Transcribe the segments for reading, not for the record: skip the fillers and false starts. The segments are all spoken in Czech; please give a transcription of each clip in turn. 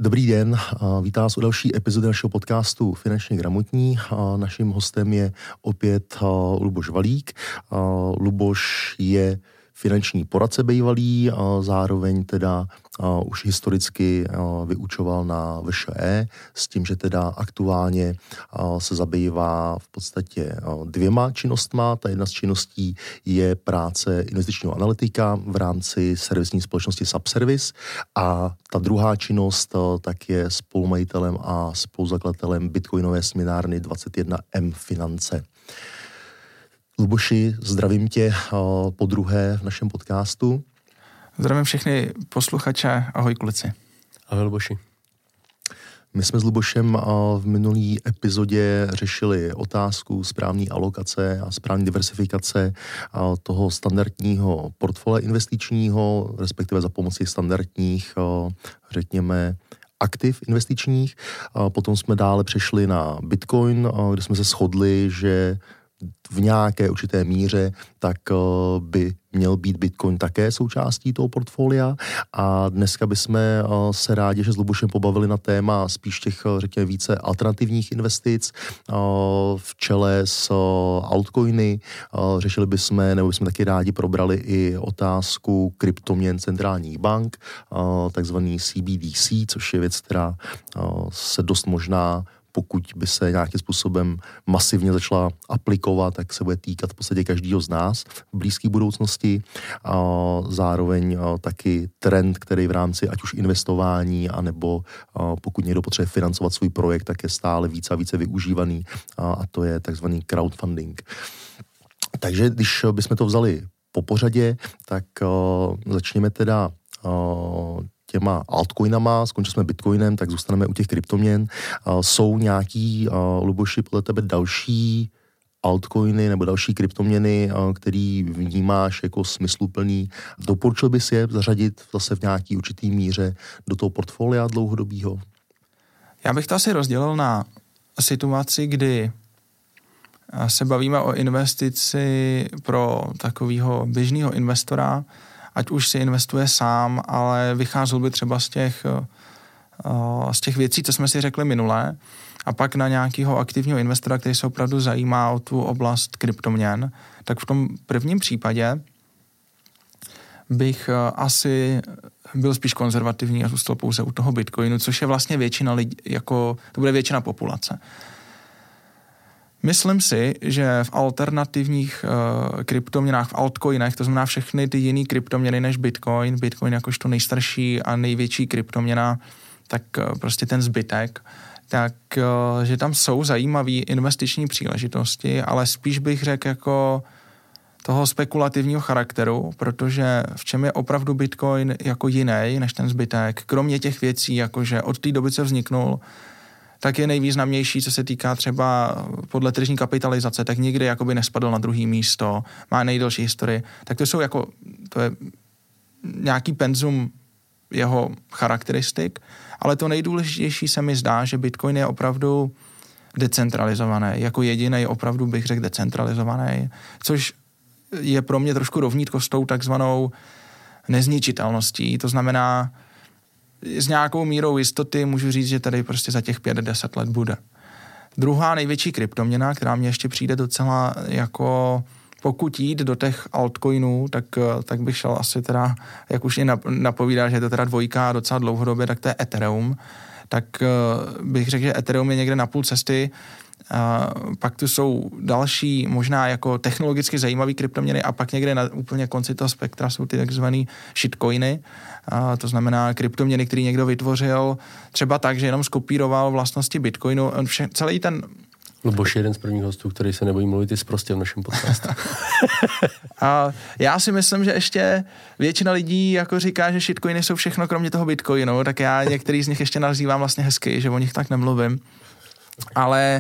Dobrý den, vítám vás u další epizody našeho podcastu Finančně gramotní. Naším hostem je opět Luboš Valík. Luboš je finanční poradce bývalý, zároveň teda už historicky vyučoval na VŠE, s tím, že teda aktuálně se zabývá v podstatě dvěma činnostma. Ta jedna z činností je práce investičního analytika v rámci servisní společnosti Subservice a ta druhá činnost tak je spolumajitelem a spoluzakladatelem bitcoinové směnárny 21M Finance. Luboši, zdravím tě podruhé v našem podcastu. Zdravím všechny posluchače, ahoj kluci. Ahoj Luboši. My jsme s Lubošem v minulý epizodě řešili otázku správné alokace a správné diversifikace toho standardního portfolia investičního, respektive za pomoci standardních, řekněme, aktiv investičních. Potom jsme dále přešli na Bitcoin, kde jsme se shodli, že v nějaké určité míře, tak by měl být Bitcoin také součástí toho portfolia a dneska bychom se rádi, že s Lubošem pobavili na téma spíš těch, řekněme, více alternativních investic v čele s altcoiny. Řešili bychom, nebo bychom taky rádi probrali i otázku kryptoměn centrálních bank, takzvaný CBDC, což je věc, která se dost možná, pokud by se nějakým způsobem masivně začala aplikovat, tak se bude týkat v podstatě každého z nás v blízké budoucnosti. Zároveň taky trend, který v rámci ať už investování, anebo pokud někdo potřebuje financovat svůj projekt, tak je stále více a více využívaný a to je takzvaný crowdfunding. Takže když bychom to vzali po pořadě, tak začněme teda těma altcoinama, skončili jsme bitcoinem, tak zůstaneme u těch kryptoměn. Jsou nějaký, Luboši, podle tebe další altcoiny nebo další kryptoměny, který vnímáš jako smysluplný? Doporučil bys je zařadit zase v nějaký určitý míře do toho portfolia dlouhodobýho? Já bych to asi rozdělil na situaci, kdy se bavíme o investici pro takového běžného investora, ať už si investuje sám, ale vycházel by třeba z těch věcí, co jsme si řekli minule, a pak na nějakého aktivního investora, který se opravdu zajímá o tu oblast kryptoměn, tak v tom prvním případě bych asi byl spíš konzervativní a zůstal pouze u toho Bitcoinu, což je vlastně většina lidí, jako to bude většina populace. Myslím si, že v alternativních kryptoměnách, v altcoinech, to znamená všechny ty jiný kryptoměny než Bitcoin jakožto nejstarší a největší kryptoměna, tak prostě ten zbytek, tak že tam jsou zajímavé investiční příležitosti, ale spíš bych řekl jako toho spekulativního charakteru, protože v čem je opravdu Bitcoin jako jiný než ten zbytek, kromě těch věcí, jakože od té doby, co vzniknul, tak je nejvýznamnější, co se týká třeba podle tržní kapitalizace, tak nikdy jakoby nespadl na druhý místo, má nejdelší historii. Tak to je nějaký penzum jeho charakteristik, ale to nejdůležitější se mi zdá, že Bitcoin je opravdu decentralizovaný. Jako jediný opravdu bych řekl decentralizovaný, což je pro mě trošku rovnítko s tou takzvanou nezničitelností. To znamená, s nějakou mírou jistoty můžu říct, že tady prostě za těch 5-10 let bude. Druhá největší kryptoměna, která mě ještě přijde docela jako, pokud jít do těch altcoinů, tak bych šel asi teda, jak už je napovídá, že je to teda dvojka docela dlouhodobě, tak to je Ethereum. Tak bych řekl, že Ethereum je někde na půl cesty. Pak tu jsou další možná jako technologicky zajímavé kryptoměny a pak někde na úplně konci toho spektra jsou ty takzvaný shitcoiny. To znamená kryptoměny, který někdo vytvořil třeba tak, že jenom skopíroval vlastnosti Bitcoinu. Celý ten... Luboš je jeden z prvních hostů, který se nebojí mluvit i sprostě v našem podcastu. A já si myslím, že ještě většina lidí jako říká, že shitcoiny jsou všechno kromě toho Bitcoinu, tak já některý z nich ještě nazývám vlastně hezky, že o nich tak nemluvím. Ale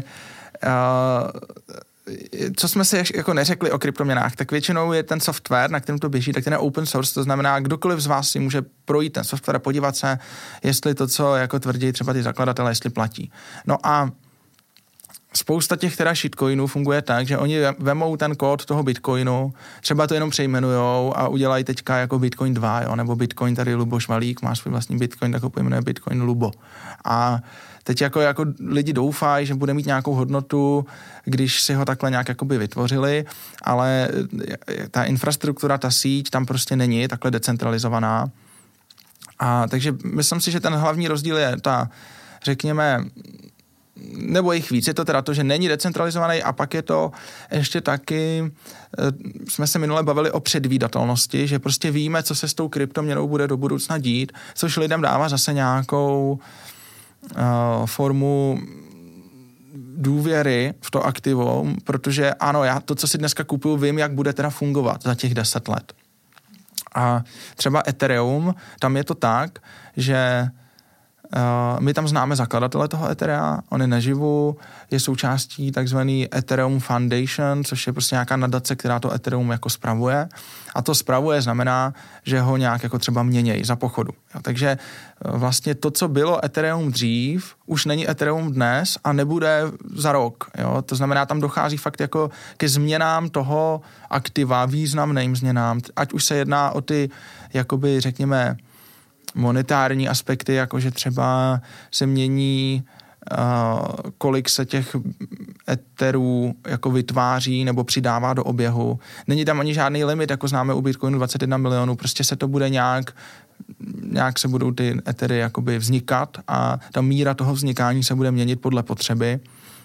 co jsme si jako neřekli o kryptoměnách, tak většinou je ten software, na kterém to běží, tak ten je open source, to znamená, kdokoliv z vás si může projít ten software a podívat se, jestli to, co jako tvrdí třeba ty zakladatelé, jestli platí. No a spousta těch teda shitcoinů funguje tak, že oni vemou ten kód toho Bitcoinu, třeba to jenom přejmenujou a udělají teďka jako Bitcoin 2, jo, nebo Bitcoin tady Luboš Valík, má svůj vlastní Bitcoin, tak ho pojmenuje Bitcoin Lubo. A teď jako lidi doufají, že bude mít nějakou hodnotu, když si ho takhle nějak jakoby vytvořili, ale ta infrastruktura, ta síť tam prostě není takhle decentralizovaná. A takže myslím si, že ten hlavní rozdíl je ta, řekněme, nebo jich víc. Je to teda to, že není decentralizovaný a pak je to ještě taky, jsme se minule bavili o předvídatelnosti, že prostě víme, co se s tou kryptoměnou bude do budoucna dít, což lidem dává zase nějakou formu důvěry v to aktivum, protože ano, já to, co si dneska kupuju, vím, jak bude teda fungovat za těch 10 let. A třeba Ethereum, tam je to tak, že my tam známe zakladatele toho Etherea, on je naživu, je součástí takzvaný Ethereum Foundation, což je prostě nějaká nadace, která to Ethereum jako spravuje. A to spravuje znamená, že ho nějak jako třeba měnějí za pochodu. Jo, takže vlastně to, co bylo Ethereum dřív, už není Ethereum dnes a nebude za rok. Jo. To znamená, tam dochází fakt jako ke změnám toho aktiva, významným změnám, ať už se jedná o ty, jakoby řekněme, monetární aspekty, jakože třeba se mění, kolik se těch etherů jako vytváří nebo přidává do oběhu. Není tam ani žádný limit, jako známe u Bitcoinu 21 milionů, prostě se to bude nějak se budou ty ethery jakoby vznikat a ta míra toho vznikání se bude měnit podle potřeby.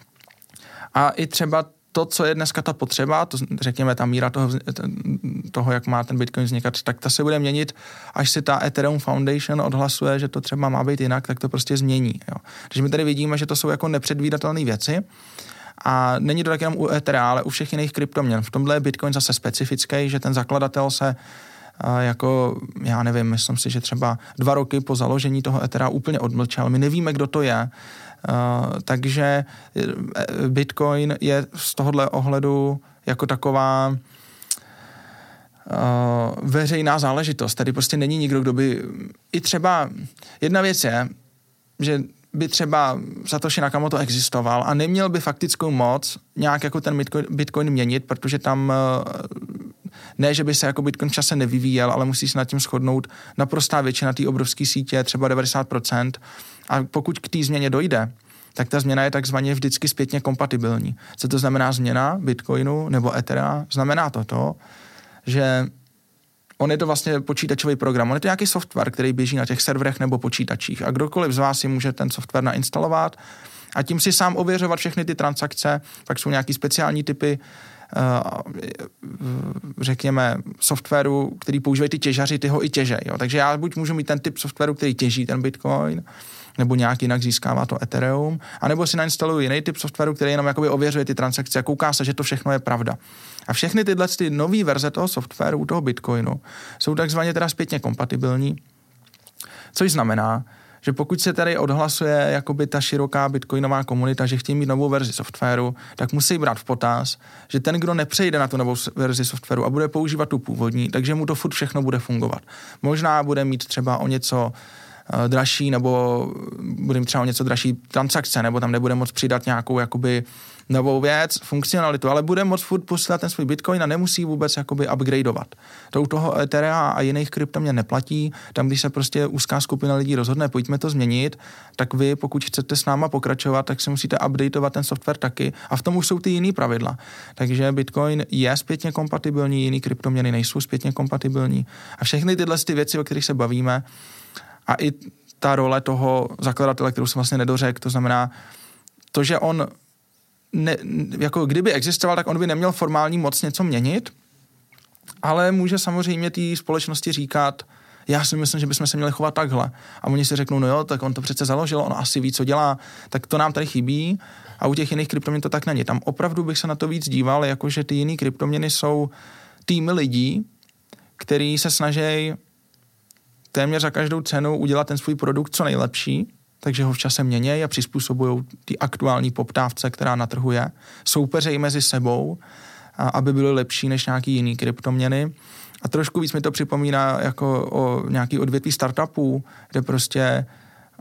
A i třeba to, co je dneska ta potřeba, to řekněme ta míra toho, jak má ten Bitcoin vznikat, tak ta se bude měnit, až si ta Ethereum Foundation odhlasuje, že to třeba má být jinak, tak to prostě změní. Jo. Takže my tady vidíme, že to jsou jako nepředvídatelné věci a není to tak jenom u Ethera, ale u všech jiných kryptoměn. V tomhle je Bitcoin zase specifický, že ten zakladatel se jako, já nevím, myslím si, že třeba 2 roky po založení toho Ethera úplně odmlčel. My nevíme, kdo to je, takže Bitcoin je z tohohle ohledu jako taková veřejná záležitost. Tady prostě není nikdo, kdo by... I třeba jedna věc je, že by třeba Satoshi Nakamoto existoval a neměl by faktickou moc nějak jako ten Bitcoin měnit, protože tam ne, že by se jako Bitcoin v čase nevyvíjel, ale musí se nad tím shodnout naprostá většina té obrovské sítě, třeba 90%. A pokud k té změně dojde, tak ta změna je takzvaně vždycky zpětně kompatibilní. Co to znamená změna Bitcoinu nebo Ethera? Znamená to, že on je to vlastně počítačový program. On je to nějaký software, který běží na těch serverech nebo počítačích. A kdokoliv z vás si může ten software nainstalovat a tím si sám ověřovat všechny ty transakce. Pak jsou nějaký speciální typy řekněme, softwaru, který používají ty těžaři, ty ho i těžej. Jo. Takže já buď můžu mít ten typ softwaru, který těží ten Bitcoin, nebo nějak jinak získává to Ethereum, anebo si nainstaluju jiný typ softwaru, který jenom jakoby ověřuje ty transakce a kouká se, že to všechno je pravda. A všechny tyhle ty nové verze toho softwaru, toho Bitcoinu, jsou takzvaně teda zpětně kompatibilní, což znamená, že pokud se tady odhlasuje jakoby ta široká bitcoinová komunita, že chtějí mít novou verzi softwaru, tak musí brát v potaz, že ten, kdo nepřejde na tu novou verzi softwaru a bude používat tu původní, takže mu to furt všechno bude fungovat. Možná bude mít třeba o něco dražší, nebo bude mít třeba o něco dražší transakce, nebo tam nebude moc přidat nějakou jakoby novou věc, funkcionalitu, ale bude moc furt posílat ten svůj Bitcoin a nemusí vůbec jakoby upgradeovat. To u toho Etherea a jiných kryptoměn neplatí. Tam, když se prostě úzká skupina lidí rozhodne, pojďme to změnit, tak vy, pokud chcete s náma pokračovat, tak si musíte updateovat ten software taky a v tom už jsou ty jiný pravidla. Takže Bitcoin je zpětně kompatibilní, jiný kryptoměny nejsou zpětně kompatibilní a všechny tyhle ty věci, o kterých se bavíme, a i ta role toho zakladatele, kterou jsem vlastně nedořekl, to znamená to, že on jako kdyby existoval, tak on by neměl formální moc něco měnit, ale může samozřejmě té společnosti říkat, já si myslím, že bychom se měli chovat takhle. A oni si řeknou, no jo, tak on to přece založil, on asi ví, co dělá, tak to nám tady chybí a u těch jiných kryptoměn to tak není. Tam opravdu bych se na to víc díval, jakože ty jiný kryptoměny jsou týmy lidí, který se snaží téměř za každou cenu udělat ten svůj produkt co nejlepší, takže ho v čase měnějí a přizpůsobují ty aktuální poptávce, která na trhu je. Soupeřejí mezi sebou, aby byly lepší než nějaký jiný kryptoměny. A trošku víc mi to připomíná jako o nějaký odvětví startupů, kde prostě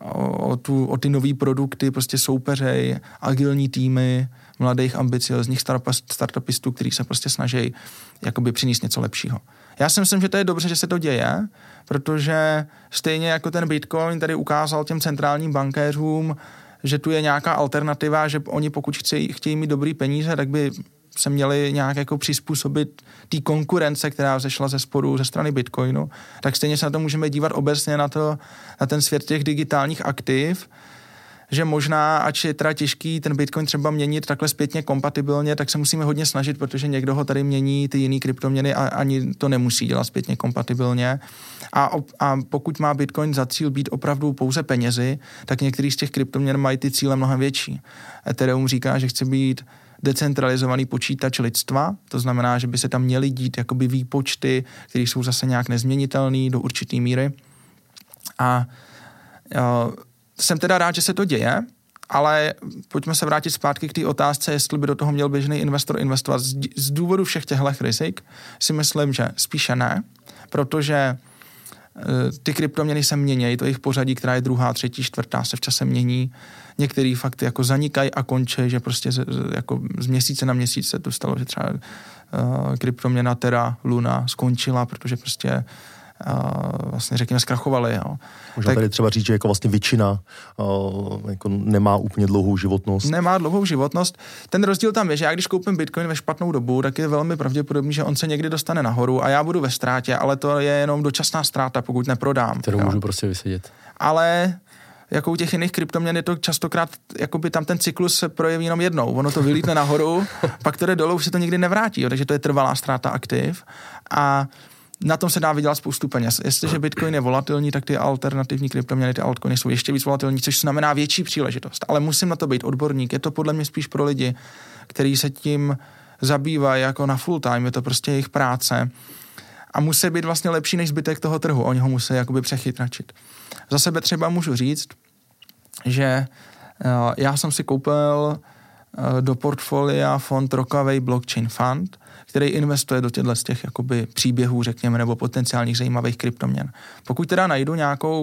o ty nový produkty, prostě soupeřej, agilní týmy, mladých ambiciozních startupistů, kteří se prostě snaží jakoby přinést něco lepšího. Já si myslím, že to je dobře, že se to děje, protože stejně jako ten Bitcoin tady ukázal těm centrálním bankéřům, že tu je nějaká alternativa, že oni pokud chtějí mít dobrý peníze, tak by se měli nějak jako přizpůsobit té konkurence, která vzešla ze sporu ze strany Bitcoinu, tak stejně se na to můžeme dívat obecně na ten svět těch digitálních aktiv, že možná, ač je teda těžký ten Bitcoin třeba měnit takhle zpětně kompatibilně, tak se musíme hodně snažit, protože někdo ho tady mění ty jiný kryptoměny a ani to nemusí dělat zpětně kompatibilně. A pokud má Bitcoin za cíl být opravdu pouze penězi, tak některý z těch kryptoměn mají ty cíle mnohem větší. Ethereum říká, že chce být decentralizovaný počítač lidstva, to znamená, že by se tam měly dít jakoby výpočty, které jsou zase nějak nezměnitelné do určité míry. A jsem teda rád, že se to děje, ale pojďme se vrátit zpátky k té otázce, jestli by do toho měl běžný investor investovat. Z důvodu všech těchto rizik si myslím, že spíše ne, protože ty kryptoměny se mění, to jejich pořadí, která je druhá, třetí, čtvrtá, se v čase mění. Některé fakty jako zanikají a končí, že prostě jako z měsíce na měsíc se to stalo, že třeba kryptoměna Terra Luna skončila, protože prostě vlastně řekněme zkrachovali. Jo. Možná tady třeba říct, že jako vlastně většina jako nemá úplně dlouhou životnost. Nemá dlouhou životnost. Ten rozdíl tam je, že já když koupím Bitcoin ve špatnou dobu, tak je velmi pravděpodobný, že on se někdy dostane nahoru a já budu ve ztrátě, ale to je jenom dočasná ztráta, pokud neprodám. Kterou můžu prostě vysedět. Ale jako u těch jiných kryptoměn je to častokrát, jakoby tam ten cyklus se projeví jenom jednou. Ono to vylítne nahoru, pak to jde dolů, už se to nikdy nevrátí. Jo. Takže to je trvalá ztráta aktiv a na tom se dá vydělat spoustu peněz. Jestliže Bitcoin je volatilní, tak ty alternativní kryptoměny, ty altcoiny jsou ještě víc volatilní, což znamená větší příležitost. Ale musím na to být odborník. Je to podle mě spíš pro lidi, kteří se tím zabývají jako na full time. Je to prostě jejich práce. A musí být vlastně lepší než zbytek toho trhu. Oni ho musí jakoby přechytračit. Za sebe třeba můžu říct, že já jsem si koupil do portfolia fond Rockaway Blockchain Fund, který investuje do těchto z těch jakoby příběhů, řekněme, nebo potenciálních zajímavých kryptoměn. Pokud teda najdu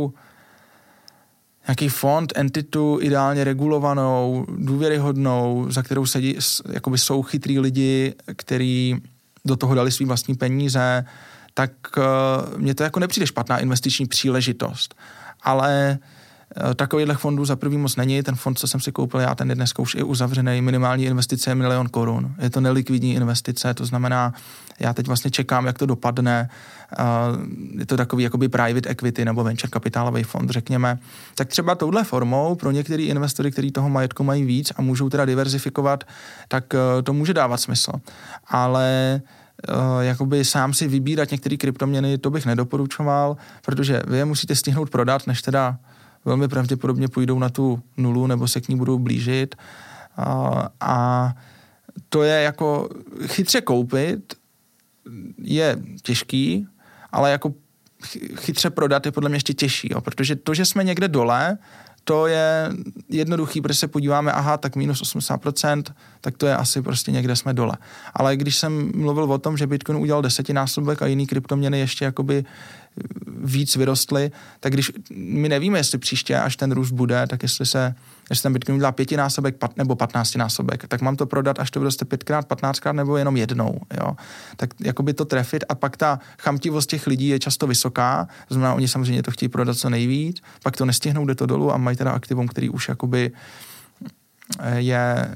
nějaký fond, entitu ideálně regulovanou, důvěryhodnou, za kterou sedí, jakoby jsou chytrý lidi, kteří do toho dali svý vlastní peníze, tak mně to jako nepřijde špatná investiční příležitost. Ale takovýchhle fondů za prvý moc není. Ten fond, co jsem si koupil já, ten je dneska už i uzavřený. Minimální investice je 1 000 000 korun. Je to nelikvidní investice, to znamená, já teď vlastně čekám, jak to dopadne. Je to takový jakoby private equity nebo venture kapitálový fond, řekněme. Tak třeba touhle formou pro některý investory, kteří toho majetku mají víc a můžou teda diverzifikovat, tak to může dávat smysl. Ale jakoby sám si vybírat některé kryptoměny, to bych nedoporučoval, protože vy je musíte stihnout prodat, než teda velmi pravděpodobně půjdou na tu nulu nebo se k ní budou blížit. A to je jako chytře koupit je těžký, ale jako chytře prodat je podle mě ještě těžší, jo? Protože to, že jsme někde dole, to je jednoduchý, protože se podíváme, aha, tak minus 80%, tak to je asi prostě někde jsme dole. Ale když jsem mluvil o tom, že Bitcoin udělal 10násobek a jiný kryptoměny ještě jakoby víc vyrostly, tak když my nevíme, jestli příště, až ten růst bude, tak jestli ten Bitcoin udělá 5násobek nebo 15násobek, tak mám to prodat, až to vyroste 5x, 15x nebo jenom jednou. Jo? Tak jakoby to trefit a pak ta chamtivost těch lidí je často vysoká, to znamená, oni samozřejmě to chtějí prodat co nejvíc, pak to nestihnou, jde to dolů a mají teda aktivum, který už jakoby je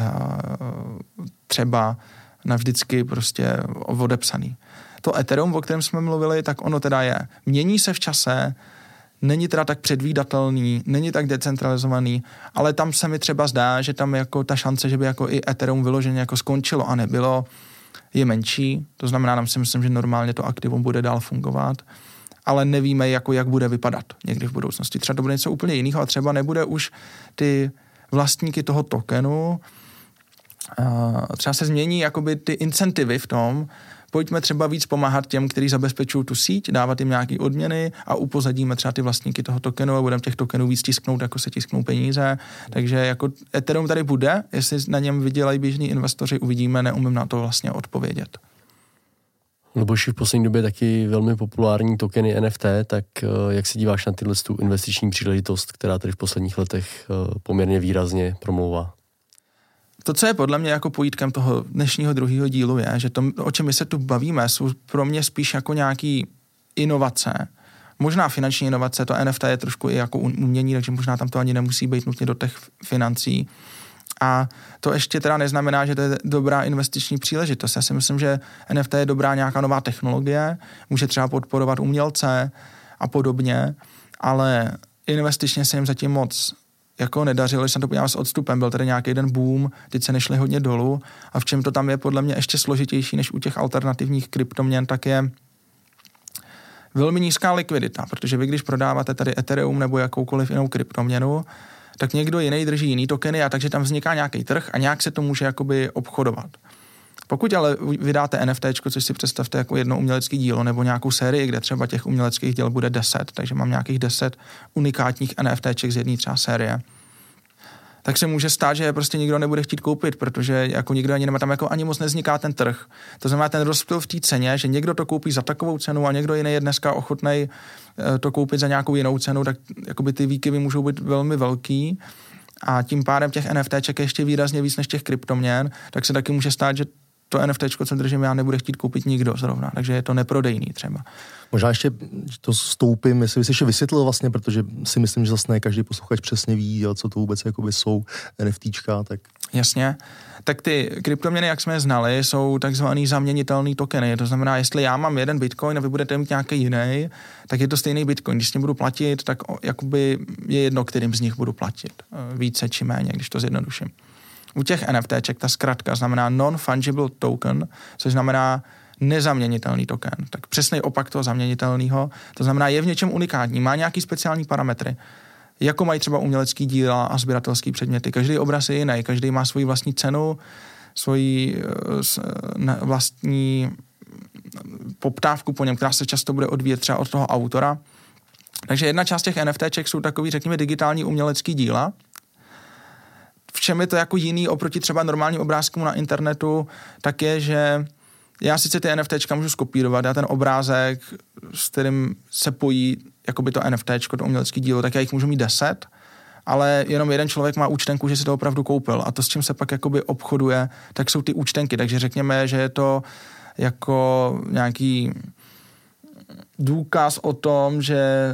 třeba navždycky prostě odepsaný. To Ethereum, o kterém jsme mluvili, tak ono teda je. Mění se v čase, není teda tak předvídatelný, není tak decentralizovaný, ale tam se mi třeba zdá, že tam jako ta šance, že by jako i Ethereum vyloženě jako skončilo a nebylo, je menší. To znamená, tam si myslím, že normálně to aktivum bude dál fungovat, ale nevíme, jako jak bude vypadat někdy v budoucnosti. Třeba to bude něco úplně jiného a třeba nebude už ty vlastníky toho tokenu, třeba se změní jakoby ty incentivy v tom, pojďme třeba víc pomáhat těm, kteří zabezpečují tu síť, dávat jim nějaké odměny a upozadíme třeba ty vlastníky toho tokenu a budeme těch tokenů víc tisknout, jako se tisknou peníze. Takže jako Ethereum tady bude, jestli na něm vydělají běžní investoři, uvidíme, neumím na to vlastně odpovědět. Luboši, v poslední době taky velmi populární tokeny NFT, tak jak se díváš na tyhle tu investiční příležitost, která tady v posledních letech poměrně výrazně promlouvá? To, co je podle mě jako pojítkem toho dnešního druhého dílu, je, že to, o čem my se tu bavíme, jsou pro mě spíš jako nějaký inovace, možná finanční inovace, to NFT je trošku i jako umění, takže možná tam to ani nemusí být nutně do těch financí. A to ještě teda neznamená, že to je dobrá investiční příležitost. Já si myslím, že NFT je dobrá nějaká nová technologie, může třeba podporovat umělce a podobně, ale investičně se jim zatím moc jako nedařilo, když jsem to podíval s odstupem, byl tady nějaký jeden boom, teď se nešli hodně dolů a v čem to tam je podle mě ještě složitější než u těch alternativních kryptoměn, tak je velmi nízká likvidita, protože vy, když prodáváte tady Ethereum nebo jakoukoliv jinou kryptoměnu, tak někdo jiný drží jiný tokeny a takže tam vzniká nějaký trh a nějak se to může jakoby obchodovat. Pokud ale vydáte NFTčko, což si představte jako jedno umělecké dílo nebo nějakou sérii, kde třeba těch uměleckých děl bude 10, takže mám nějakých 10 unikátních NFTček z jedné třeba série, tak se může stát, že prostě nikdo nebude chtít koupit, protože jako nikdo ani nemá, tam jako ani moc nevzniká ten trh. To znamená ten rozptyl v té ceně, že někdo to koupí za takovou cenu a někdo jiný je dneska ochotnej to koupit za nějakou jinou cenu, tak jakoby ty výkyvy můžou být velmi velký a tím pádem těch NFTček je ještě výrazně víc než těch kryptoměn, tak se taky může stát, že to NFTčko, co držím já, nebude chtít koupit nikdo zrovna, takže je to neprodejný třeba. Možná ještě to stoupím, jestli bys ještě vysvětlil vlastně, protože si myslím, že zase ne každý posluchač přesně ví, co to vůbec jakoby jsou NFTčka, tak... Jasně. Tak ty kryptoměny, jak jsme je znali, jsou takzvaný zaměnitelný tokeny. To znamená, jestli já mám jeden bitcoin a vy budete mít nějaký jiný, tak je to stejný bitcoin. Když s ním budu platit, tak jakoby je jedno, kterým z nich budu platit. Více či méně, když to zjednoduším. U těch NFTček ta zkratka znamená non-fungible token, což znamená nezaměnitelný token. Tak přesný opak toho zaměnitelného. To znamená, je v něčem unikátní, má nějaký speciální parametry. Jako mají třeba umělecký díla a sběratelský předměty. Každý obraz je jiný, každý má svoji vlastní cenu, svoji vlastní poptávku po něm, která se často bude odvíjet třeba od toho autora. Takže jedna část těch NFTček jsou takový, řekněme, digitální umělecký díla. V čem je to jako jiný oproti třeba normálním obrázkům na internetu, tak je, že já sice ty NFTčka můžu skopírovat, já ten obrázek, s kterým se pojí jakoby to NFTčko, to umělecké dílo, tak já jich můžu mít 10, ale jenom jeden člověk má účtenku, že si to opravdu koupil a to, s čím se pak jakoby obchoduje, tak jsou ty účtenky, takže řekněme, že je to jako nějaký důkaz o tom, že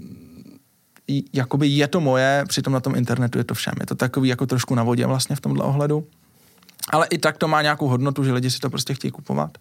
jakoby je to moje, přitom na tom internetu je to všem. Je to takový jako trošku na vodě vlastně v tomhle ohledu. Ale i tak to má nějakou hodnotu, že lidi si to prostě chtějí kupovat.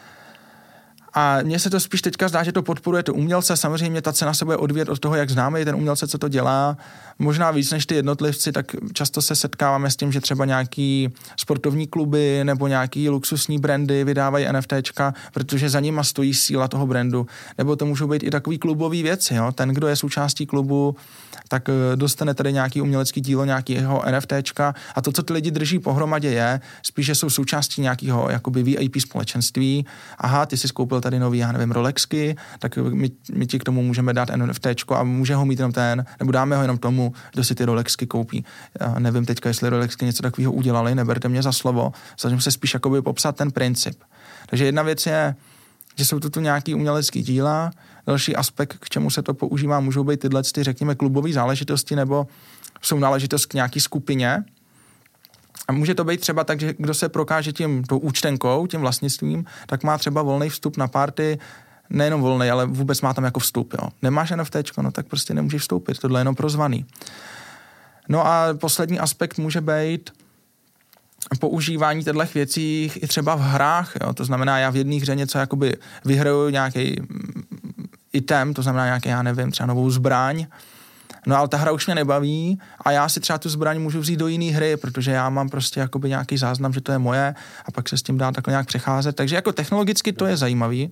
A mně se to spíš teďka zdá, že to podporuje to umělce. Samozřejmě ta cena se bude odvíjet od toho, jak známe ten umělce, co to dělá. Možná víc než ty jednotlivci, tak často se setkáváme s tím, že třeba nějaký sportovní kluby nebo nějaký luxusní brandy vydávají NFTčka, protože za nima stojí síla toho brandu. Nebo to můžou být i takový klubový věci. Jo? Ten, kdo je součástí klubu, tak dostane tady nějaký umělecký dílo, nějakého NFTčka a to, co ty lidi drží pohromadě je, spíše jsou součástí nějakého jakoby VIP společenství. Aha, ty si skoupil tady nový, já nevím, Rolexky, tak my ti k tomu můžeme dát NFTčko a může ho mít jenom ten, nebo dáme ho jenom tomu, kdo si ty Rolexky koupí. Já nevím teďka, jestli Rolexky něco takového udělali, neberte mě za slovo, snažím se spíš jakoby popsat ten princip. Takže jedna věc je, že jsou to tu nějaký umělecký díla, další aspekt, k čemu se to používá, můžou být tyhle, řekněme, klubové záležitosti nebo jsou náležitost k nějaký skupině. A může to být třeba tak, že kdo se prokáže tou účtenkou, tím vlastnictvím, tak má třeba volný vstup na party, nejenom volný, ale vůbec má tam jako vstup. Jo. Nemáš NFTčko, no tak prostě nemůžeš vstoupit, tohle je jenom pro zvaný. No a poslední aspekt může být používání těchto věcí i třeba v hrách. Jo. To znamená, já v jedné hře něco jakoby vyhraju nějaký item, to znamená nějaký, já nevím, třeba novou zbraň. No ale ta hra už mě nebaví a já si třeba tu zbraň můžu vzít do jiné hry, protože já mám prostě jakoby nějaký záznam, že to je moje a pak se s tím dá takhle nějak přecházet. Takže jako technologicky to je zajímavý.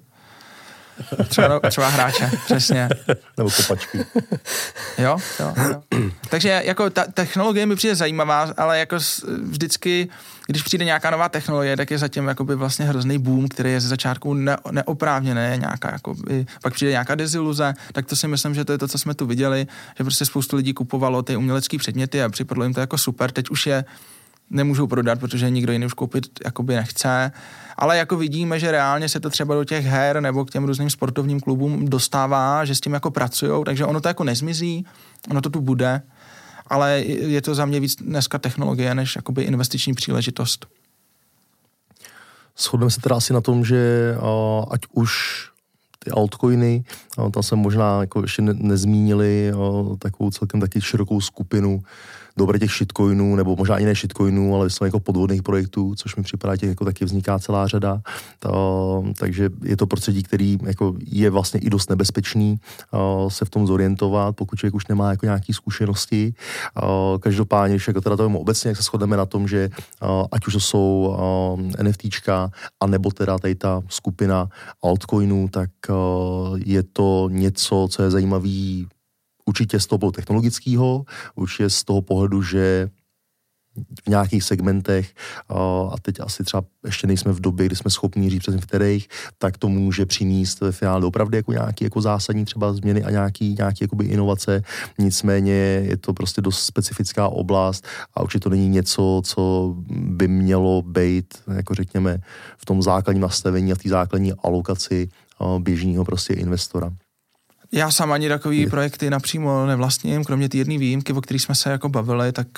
Třeba hráče, přesně. Nebo kopačky. Jo. Takže jako ta technologie mi přijde zajímavá, ale jako vždycky, když přijde nějaká nová technologie, tak je zatím jakoby vlastně hrozný boom, který je ze začátku neoprávněný, nějaká jakoby, pak přijde nějaká deziluze, tak to si myslím, že to je to, co jsme tu viděli, že prostě spoustu lidí kupovalo ty umělecké předměty a připadlo jim to jako super, teď už je nemůžou prodat, protože nikdo jiný už koupit jakoby nechce. Ale jako vidíme, že reálně se to třeba do těch her nebo k těm různým sportovním klubům dostává, že s tím jako pracujou, takže ono to jako nezmizí, ono to tu bude, ale je to za mě víc dneska technologie, než jakoby investiční příležitost. Shodneme se teda asi na tom, že ať už ty altcoiny, tam jsme možná jako ještě nezmínili takovou celkem taky širokou skupinu dobré těch shitcoinů, nebo možná i ne shitcoinů, ale jsou jako podvodných projektů, což mi připadá, těch jako taky vzniká celá řada. Takže je to prostředí, který jako je vlastně i dost nebezpečný se v tom zorientovat, pokud člověk už nemá jako nějaký zkušenosti. Každopádně, když jako teda to obecně, jak se shodneme na tom, že ať už to jsou NFTčka, anebo teda tady ta skupina altcoinů, tak je to něco, co je zajímavý určitě z toho technologického, určitě z toho pohledu, že v nějakých segmentech, a teď asi třeba ještě nejsme v době, kdy jsme schopni říct přesně v kterých, tak to může přinést ve finále opravdu jako nějaký jako zásadní třeba změny a nějaký jakoby inovace. Nicméně je to prostě dost specifická oblast a určitě to není něco, co by mělo být, jako řekněme, v tom základním nastavení a v té základní alokaci běžného prostě investora. Já sám ani takový projekty napřímo nevlastním, kromě té jedné výjimky, o které jsme se jako bavili, tak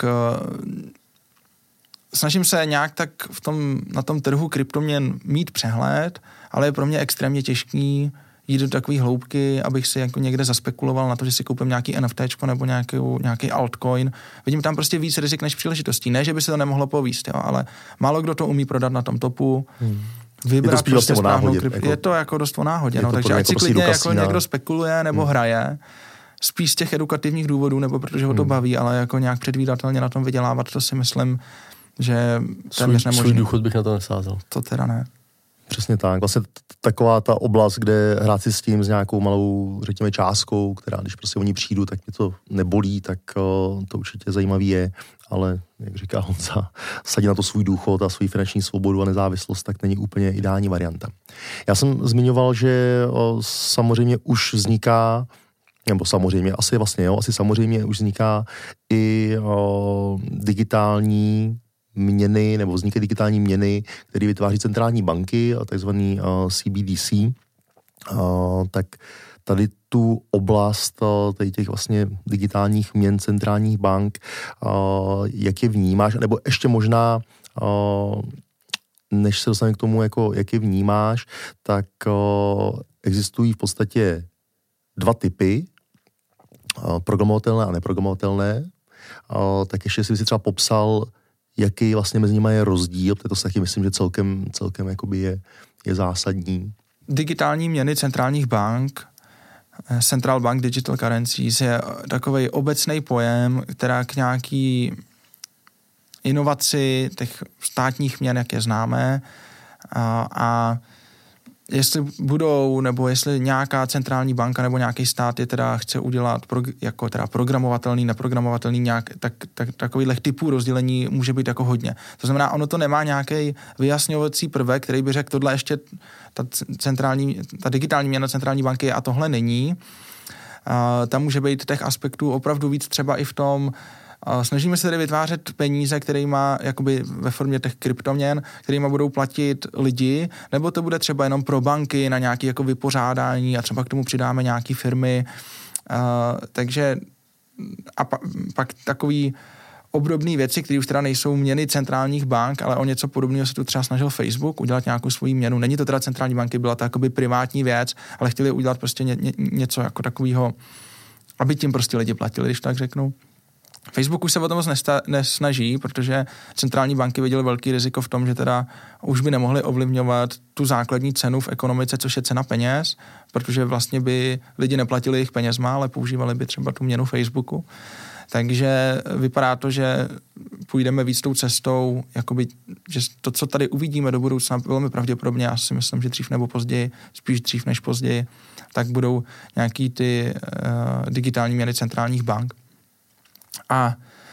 snažím se nějak tak na tom trhu kryptoměn mít přehled, ale je pro mě extrémně těžký jít do takové hloubky, abych si jako někde zaspekuloval na to, že si koupím nějaký NFTčko nebo nějaký altcoin. Vidím tam prostě víc rizik než příležitostí. Ne, že by se to nemohlo povíst, jo, ale málo kdo to umí prodat na tom topu. Vybrat je to prostě správnou krypto. Je to jako dost o náhodě, no, takže ať si klidně jako někdo spekuluje nebo hraje, spíš z těch edukativních důvodů, nebo protože ho to baví, ale jako nějak předvídatelně na tom vydělávat, to si myslím, že téměř nemožný. Svůj důchod bych na to nesázel. To teda ne. Přesně tak. Vlastně taková ta oblast, kde hrát si s tím s nějakou malou, řekněme, částkou, která když prostě oni přijdu, tak mě to nebolí, tak to určitě zajímavý je, ale jak říká Honza, sadit na to svůj důchod a svou finanční svobodu a nezávislost, tak není úplně ideální varianta. Já jsem zmiňoval, že samozřejmě už vzniká, nebo samozřejmě, asi samozřejmě už vzniká i digitální měny, nebo vznikají digitální měny, které vytváří centrální banky, takzvaný CBDC, tak tady tu oblast tady těch vlastně digitálních měn centrálních bank, jak je vnímáš, nebo ještě možná, než se dostaneme k tomu, jako, jak je vnímáš, tak existují v podstatě dva typy, programovatelné a neprogramovatelné, tak ještě si třeba popsal, jaký vlastně mezi nimi je rozdíl, protože to se taky myslím, že celkem jakoby je zásadní. Digitální měny centrálních bank, Central Bank Digital Currencies, je takovej obecný pojem, která k nějaký inovaci těch státních měn, jak je známe, a jestli budou, nebo jestli nějaká centrální banka nebo nějaký stát je teda chce udělat jako teda programovatelný, neprogramovatelný, tak takovýchhle typů rozdělení může být jako hodně. To znamená, ono to nemá nějaký vyjasňovací prvek, který by řekl, tohle ještě ta digitální měna centrální banky a tohle není. Tam může být těch aspektů opravdu víc třeba i v tom, snažíme se tedy vytvářet peníze, kterýma jakoby ve formě těch kryptoměn, kterýma budou platit lidi, nebo to bude třeba jenom pro banky na nějaké jako vypořádání a třeba k tomu přidáme nějaké firmy. Takže a pak takový obdobné věci, které už teda nejsou měny centrálních bank, ale o něco podobného se tu třeba snažil Facebook udělat nějakou svoji měnu. Není to teda centrální banky, byla to jakoby privátní věc, ale chtěli udělat prostě něco jako takového, aby tím prostě lidi platili, když tak řeknu. Facebook už se o tom moc nesnaží, protože centrální banky viděly velký riziko v tom, že teda už by nemohly ovlivňovat tu základní cenu v ekonomice, což je cena peněz, protože vlastně by lidi neplatili jejich penězma, ale používali by třeba tu měnu Facebooku. Takže vypadá to, že půjdeme víc tou cestou, jakoby, že to, co tady uvidíme do budoucna, velmi pravděpodobně, já si myslím, že dřív nebo později, spíš dřív než později, tak budou nějaký ty digitální měny centrálních bank. A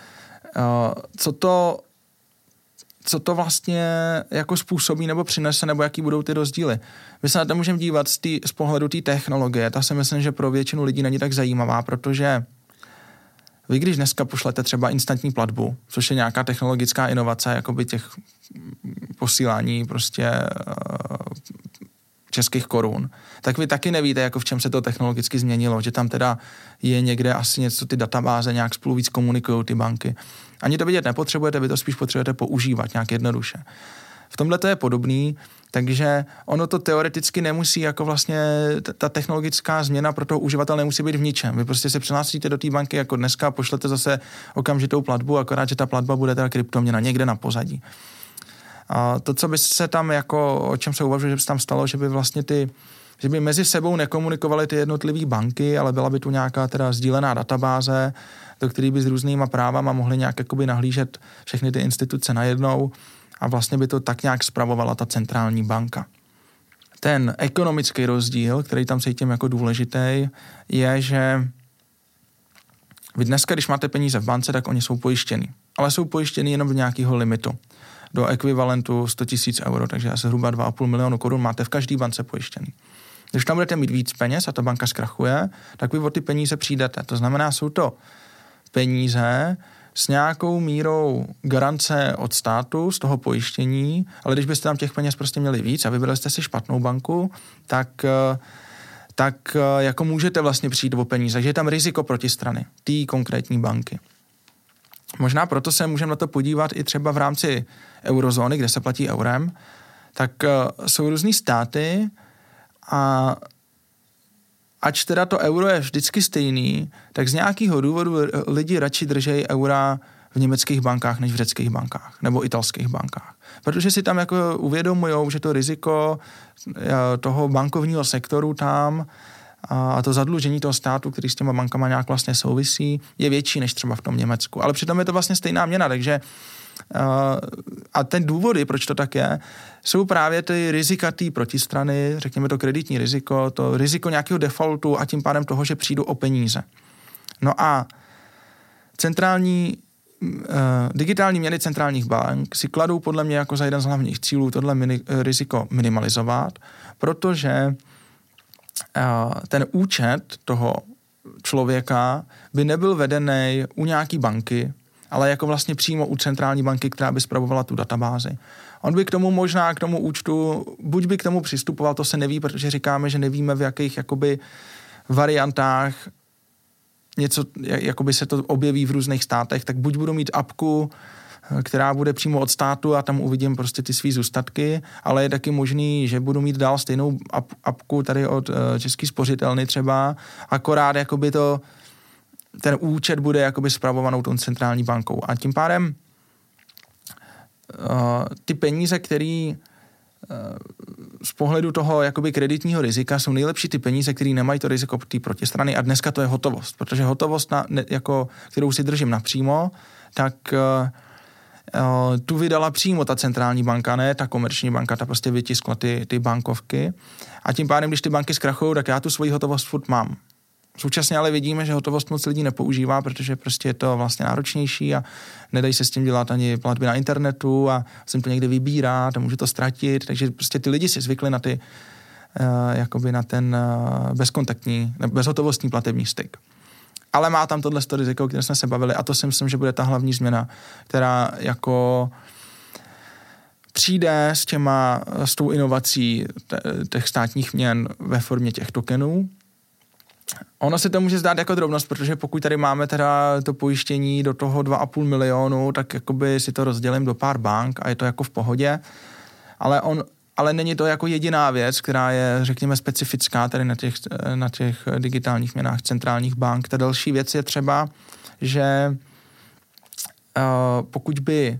co to vlastně jako způsobí nebo přinese, nebo jaký budou ty rozdíly. My se na to můžeme dívat z pohledu té technologie. Ta si myslím, že pro většinu lidí není tak zajímavá, protože vy když dneska pošlete třeba instantní platbu, což je nějaká technologická inovace, jakoby těch posílání prostě českých korun, tak vy taky nevíte, jako v čem se to technologicky změnilo, že tam teda je někde asi něco, ty databáze nějak spolu víc komunikují ty banky. Ani to vidět nepotřebujete, vy to spíš potřebujete používat nějak jednoduše. V tomhle to je podobný, takže ono to teoreticky nemusí, jako vlastně ta technologická změna pro toho uživatele nemusí být v ničem. Vy prostě se přihlásíte do té banky jako dneska, pošlete zase okamžitou platbu, akorát, že ta platba bude teda kryptoměna někde na pozadí. A to, co by se tam jako, o čem se uvažuje, že by se tam stalo, že by vlastně že by mezi sebou nekomunikovaly ty jednotlivé banky, ale byla by tu nějaká teda sdílená databáze, do které by s různýma právama mohly nějak jakoby nahlížet všechny ty instituce najednou a vlastně by to tak nějak spravovala ta centrální banka. Ten ekonomický rozdíl, který tam cítím jako důležitý, je, že vy dneska, když máte peníze v bance, tak oni jsou pojištěný. Ale jsou pojištěný jenom do nějakého limitu. Do ekvivalentu 100 000 euro, takže asi zhruba 2,5 milionu korun máte v každé bance pojištěný. Když tam budete mít víc peněz a ta banka zkrachuje, tak vy o ty peníze přijdete. To znamená, jsou to peníze s nějakou mírou garance od státu, z toho pojištění, ale když byste tam těch peněz prostě měli víc a vybrali jste si špatnou banku, tak jako můžete vlastně přijít o peníze. Takže je tam riziko protistrany té konkrétní banky. Možná proto se můžeme na to podívat i třeba v rámci eurozóny, kde se platí eurem, tak jsou různý státy a ač teda to euro je vždycky stejný, tak z nějakého důvodu lidi radši držejí eura v německých bankách než v řeckých bankách nebo italských bankách. Protože si tam jako uvědomujou, že to riziko toho bankovního sektoru tam a to zadlužení toho státu, který s těma bankama nějak vlastně souvisí, je větší než třeba v tom Německu. Ale přitom je to vlastně stejná měna, takže a ten důvody, proč to tak je, jsou právě ty rizika té protistrany, řekněme to kreditní riziko, to riziko nějakého defaultu a tím pádem toho, že přijdu o peníze. No a digitální měny centrálních bank si kladou podle mě jako za jeden z hlavních cílů tohle riziko minimalizovat, protože ten účet toho člověka by nebyl vedený u nějaký banky, ale jako vlastně přímo u centrální banky, která by spravovala tu databázi. On by k tomu možná, k tomu účtu, buď by k tomu přistupoval, to se neví, protože říkáme, že nevíme, v jakých jakoby variantách něco, jakoby se to objeví v různých státech, tak buď budu mít apku, která bude přímo od státu a tam uvidím prostě ty svý zůstatky, ale je taky možný, že budu mít dál stejnou apku tady od České spořitelny třeba, akorát jakoby ten účet bude jakoby spravovanou tou centrální bankou. A tím pádem ty peníze, které z pohledu toho jakoby kreditního rizika jsou nejlepší ty peníze, které nemají to riziko té protistrany a dneska to je hotovost, protože hotovost, kterou si držím napřímo, tak tu vydala přímo ta centrální banka, ne ta komerční banka, ta prostě vytiskla ty bankovky a tím pádem, když ty banky zkrachují, tak já tu svoji hotovost furt mám. Současně ale vidíme, že hotovost moc lidí nepoužívá, protože prostě je to vlastně náročnější a nedají se s tím dělat ani platby na internetu a jsem to někde vybírat a můžu to ztratit, takže prostě ty lidi si zvykli na jakoby na ten bezkontaktní, bezhotovostní platební styk. Ale má tam tohle riziko, o kterém jsme se bavili a to si myslím, že bude ta hlavní změna, která jako přijde s tou inovací těch státních měn ve formě těch tokenů. Ono se to může zdát jako drobnost, protože pokud tady máme teda to pojištění do toho 2,5 milionu, tak jakoby si to rozdělím do pár bank a je to jako v pohodě, ale není to jako jediná věc, která je, řekněme, specifická tady na těch digitálních měnách centrálních bank. Ta další věc je třeba, že pokud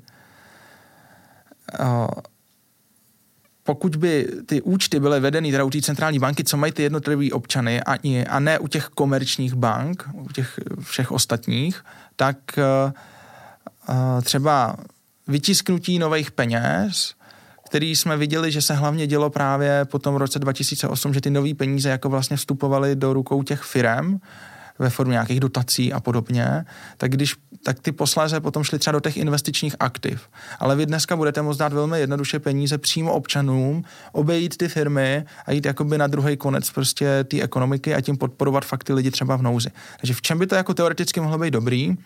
by ty účty byly vedeny teda u té centrální banky, co mají ty jednotliví občany a ne u těch komerčních bank, u těch všech ostatních, tak třeba vytisknutí nových peněz, který jsme viděli, že se hlavně dělo právě po tom roce 2008, že ty nový peníze jako vlastně vstupovaly do rukou těch firem ve formě nějakých dotací a podobně, tak ty posléze potom šly třeba do těch investičních aktiv. Ale vy dneska budete moct dát velmi jednoduše peníze přímo občanům, obejít ty firmy a jít jakoby na druhý konec prostě té ekonomiky a tím podporovat fakt ty lidi třeba v nouzi. Takže v čem by to jako teoreticky mohlo být dobrý?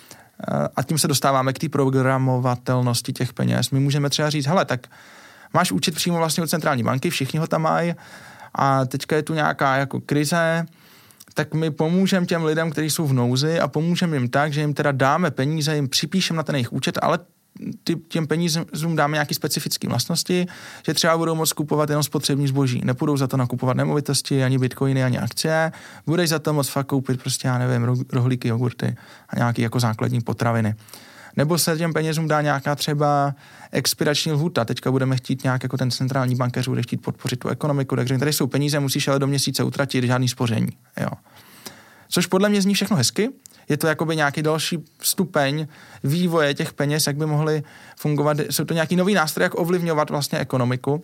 A tím se dostáváme k té programovatelnosti těch peněz. My můžeme třeba říct, hele, tak máš účet přímo vlastně od centrální banky, všichni ho tam mají a teďka je tu nějaká jako krize, tak my pomůžeme těm lidem, kteří jsou v nouzi a pomůžeme jim tak, že jim teda dáme peníze, jim připíšeme na ten jejich účet, ale těm penízům dáme nějaké specifické vlastnosti, že třeba budou moct kupovat jenom spotřební zboží. Nepůjdou za to nakupovat nemovitosti, ani bitcoiny, ani akcie. Budeš za to moct fakt koupit prostě, já nevím, rohlíky, jogurty a nějaké jako základní potraviny. Nebo se těm penězům dá nějaká třeba expirační lhůta. Teďka budeme chtít nějak jako ten centrální bankéř bude chtít podpořit tu ekonomiku, takže tady jsou peníze, musíš ale do měsíce utratit, žádný spoření. Jo. Což podle mě zní všechno hezky. Je to jakoby nějaký další stupeň vývoje těch peněz, jak by mohly fungovat. Jsou to nějaký nový nástroj, jak ovlivňovat vlastně ekonomiku.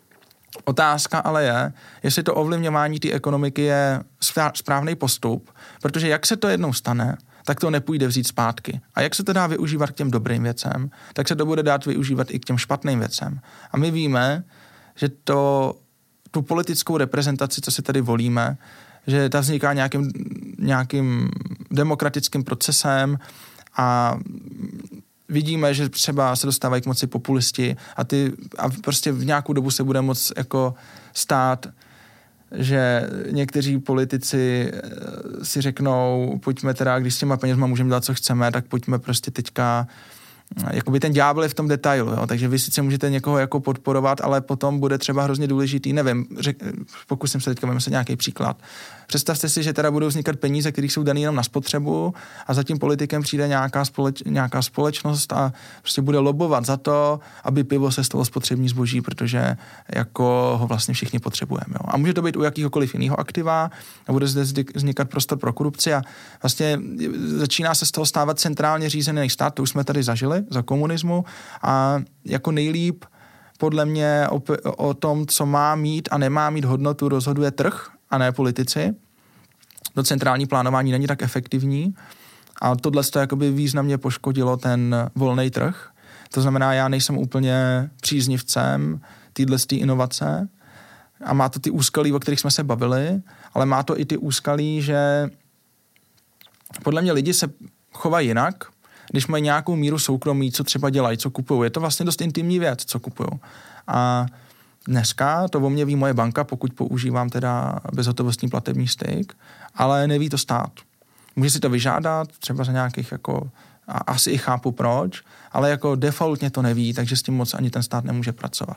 Otázka ale je, jestli to ovlivňování té ekonomiky je správný postup, protože jak se to jednou stane, tak to nepůjde vzít zpátky. A jak se to dá využívat k těm dobrým věcem, tak se to bude dát využívat i k těm špatným věcem. A my víme, že tu politickou reprezentaci, co si tady volíme, že ta vzniká nějakým demokratickým procesem a vidíme, že třeba se dostávají k moci populisti a prostě v nějakou dobu se bude moc jako stát, že někteří politici si řeknou, pojďme teda, když s těma penězma můžeme dělat, co chceme, tak pojďme prostě teďka, jakoby ten ďábel je v tom detailu, jo? Takže vy sice můžete někoho jako podporovat, ale potom bude třeba hrozně důležitý, nevím, pokusím se teďka vymyslet nějaký příklad. Představte si, že teda budou vznikat peníze, které jsou dané jenom na spotřebu a za tím politikem přijde nějaká společnost a prostě bude lobovat za to, aby pivo se stalo spotřební zboží, protože jako ho vlastně všichni potřebujeme. Jo? A může to být u jakýhokoliv jiného aktiva a bude zde vznikat prostor pro korupci a vlastně začíná se z toho stávat centrálně řízený stát, to už jsme tady zažili za komunismu a jako nejlíp podle mě o tom, co má mít a nemá mít hodnotu, rozhoduje trh a ne politici. To centrální plánování není tak efektivní a tohle to jakoby významně poškodilo ten volný trh. To znamená, já nejsem úplně příznivcem této inovace a má to ty úskalí, o kterých jsme se bavili, ale má to i ty úskalí, že podle mě lidi se chovají jinak, když mají nějakou míru soukromí, co třeba dělají, co kupují. Je to vlastně dost intimní věc, co kupují. A dneska to o mě ví moje banka, pokud používám teda bezhotovostní platební styk, ale neví to stát. Může si to vyžádat, třeba za nějakých jako, a asi i chápu proč, ale jako defaultně to neví, takže s tím moc ani ten stát nemůže pracovat.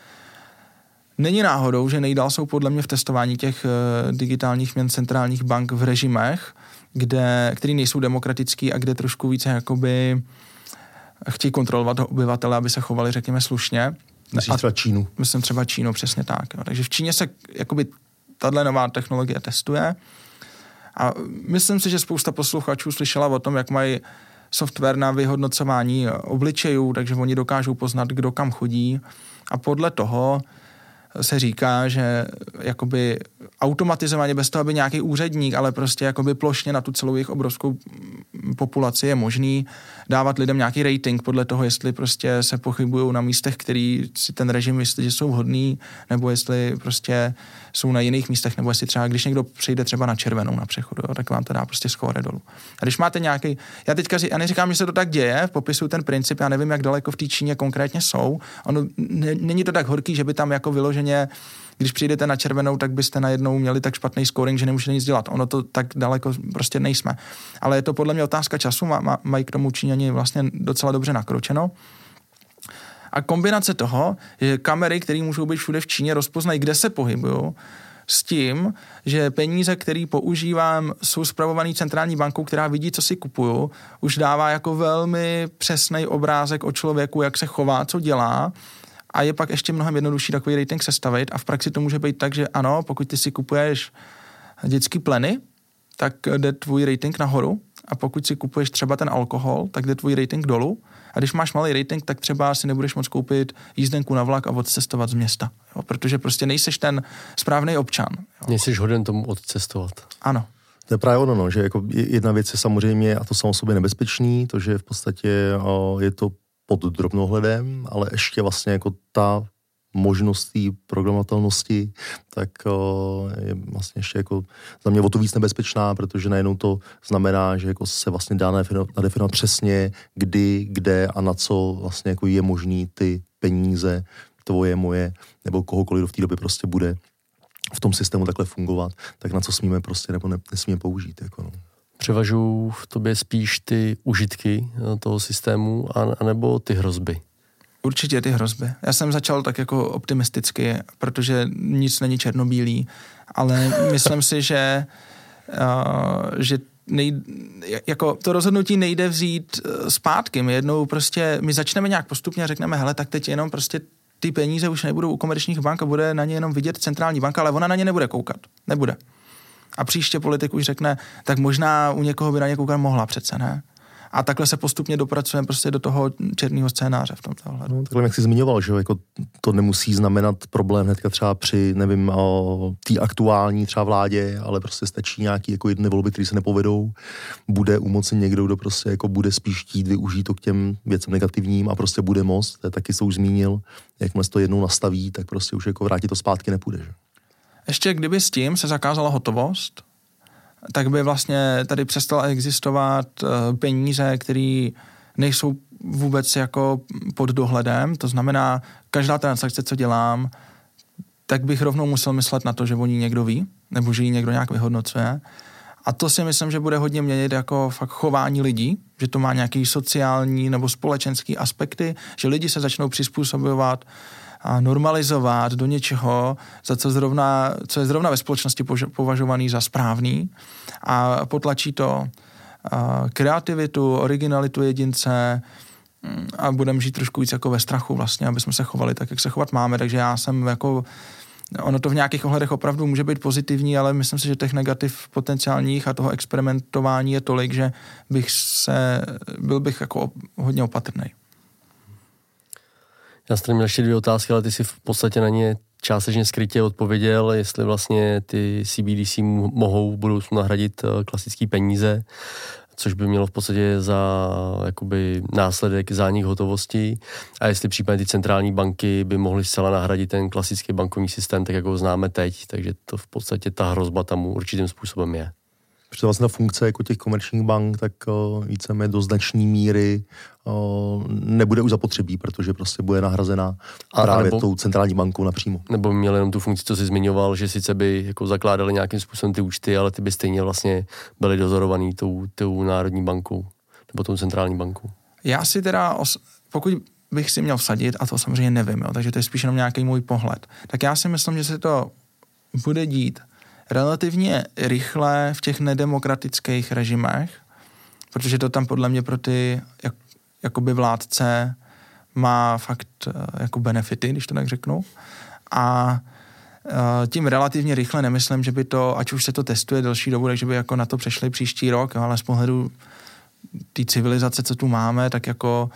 Není náhodou, že nejdál jsou podle mě v testování těch digitálních měn centrálních bank v režimech, který nejsou demokratický a kde trošku více jakoby chtějí kontrolovat obyvatele, aby se chovali, řekněme, slušně. Myslíš třeba Čínu? Myslím třeba Čínu, přesně tak. Jo. Takže v Číně se jakoby tato nová technologie testuje a myslím si, že spousta posluchačů slyšela o tom, jak mají software na vyhodnocování obličejů, takže oni dokážou poznat, kdo kam chodí a podle toho se říká, že jakoby automatizovaně bez toho, aby nějaký úředník, ale prostě jakoby plošně na tu celou jejich obrovskou populaci je možný dávat lidem nějaký rating podle toho, jestli prostě se pochybují na místech, který si ten režim myslí, že jsou vhodný, nebo jestli prostě jsou na jiných místech, nebo jestli třeba, když někdo přijde třeba na červenou na přechodu, jo, tak vám to dá prostě skóre dolů. A když máte nějaký, já neříkám, že se to tak děje, popisuju ten princip, já nevím, jak daleko v té Číně konkrétně jsou. Ono není to tak horký, že by tam jako vyloženě, když přijdete na červenou, tak byste najednou měli tak špatný scoring, že nemůžete nic dělat. Ono to tak daleko prostě nejsme. Ale je to podle mě otázka času, mají k tomu Číňani vlastně docela dobře nakročeno. A kombinace toho, že kamery, které můžou být všude v Číně, rozpoznají, kde se pohybují, s tím, že peníze, které používám, jsou spravovaný centrální bankou, která vidí, co si kupuju, už dává jako velmi přesný obrázek o člověku, jak se chová, co dělá. A je pak ještě mnohem jednodušší takový rating sestavit a v praxi to může být tak, že ano, pokud ty si kupuješ dětský pleny, tak jde tvůj rating nahoru a pokud si kupuješ třeba ten alkohol, tak jde tvůj rating dolů a když máš malý rating, tak třeba si nebudeš moc koupit jízdenku na vlak a odcestovat z města, jo? Protože prostě nejseš ten správný občan. Jo? Nejseš hoden tomu odcestovat. Ano. To je právě ono, no, že jako jedna věc je samozřejmě, a to samo sobě nebezpečný, to, že v podstatě je to pod drobnohledem, ale ještě vlastně jako ta možnost té programovatelnosti, tak je vlastně ještě jako za mě o to víc nebezpečná, protože najednou to znamená, že jako se vlastně dá nadefinovat přesně, kdy, kde a na co vlastně jako je možný ty peníze, tvoje, moje, nebo kohokoliv do v té doby prostě bude v tom systému takhle fungovat, tak na co smíme prostě nebo nesmíme použít. Jako no. Převažují v tobě spíš ty užitky toho systému anebo ty hrozby? Určitě ty hrozby. Já jsem začal tak jako optimisticky, protože nic není černobílý, ale myslím si, že jako to rozhodnutí nejde vzít zpátky. My jednou prostě, my začneme nějak postupně a řekneme, hele, tak teď jenom prostě ty peníze už nebudou u komerčních bank a bude na ně jenom vidět centrální banka, ale ona na ně nebude koukat. Nebude. A příště politik už řekne, tak možná u někoho by na ně koukat mohla přece, ne? A takhle se postupně dopracujeme prostě do toho černého scénáře v tomto ohledu. No, takhle jak jsi zmiňoval, že jako to nemusí znamenat problém hnedka třeba při, nevím, té aktuální třeba vládě, ale prostě stačí nějaký jako jedné volby, které se nepovedou. Bude u moci někdo, kdo prostě jako bude spíš chtít využít to k těm věcem negativním a prostě bude moc. To je taky, co už zmínil, jakmile se to jednou nastaví, tak prostě už jako vrátit to zpátky nepůjde. Že? Ještě kdyby s tím se zakázala hotovost, tak by vlastně tady přestala existovat peníze, které nejsou vůbec jako pod dohledem. To znamená, každá transakce, co dělám, tak bych rovnou musel myslet na to, že o ní někdo ví, nebo že ji někdo nějak vyhodnocuje. A to si myslím, že bude hodně měnit jako fakt chování lidí, že to má nějaký sociální nebo společenský aspekty, že lidi se začnou přizpůsobovat a normalizovat do něčeho, co je zrovna ve společnosti považovaný za správný a potlačí to kreativitu, originalitu jedince a budeme žít trošku víc jako ve strachu vlastně, aby jsme se chovali tak, jak se chovat máme, takže já jsem jako, ono to v nějakých ohledech opravdu může být pozitivní, ale myslím si, že těch negativ potenciálních a toho experimentování je tolik, že byl bych jako hodně opatrnej. Já jsem měl ještě 2 otázky, ale ty si v podstatě na ně částečně skrytě odpověděl, jestli vlastně ty CBDC mohou v budoucnu nahradit klasické peníze, což by mělo v podstatě za jakoby následek zánik hotovosti a jestli případně ty centrální banky by mohly zcela nahradit ten klasický bankovní systém, tak jako ho známe teď, takže to v podstatě ta hrozba tam určitým způsobem je. Protože vlastně ta funkce jako těch komerčních bank, tak víceméně do značné míry nebude už zapotřebí, protože prostě bude nahrazena právě tou centrální bankou napřímo. Nebo by měl jenom tu funkci, co jsi zmiňoval, že sice by jako zakládali nějakým způsobem ty účty, ale ty by stejně vlastně byly dozorovaný tou národní bankou nebo tou centrální bankou. Já si teda, pokud bych si měl vsadit, a to samozřejmě nevím, jo, takže to je spíš jenom nějaký můj pohled, tak já si myslím, že se to bude dít relativně rychle v těch nedemokratických režimech, protože to tam podle mě pro ty jakoby vládce má fakt jako benefity, když to tak řeknu. A tím relativně rychle nemyslím, že by to, ať už se to testuje delší dobu, takže by jako na to přešli příští rok, jo, ale z pohledu té civilizace, co tu máme, tak jako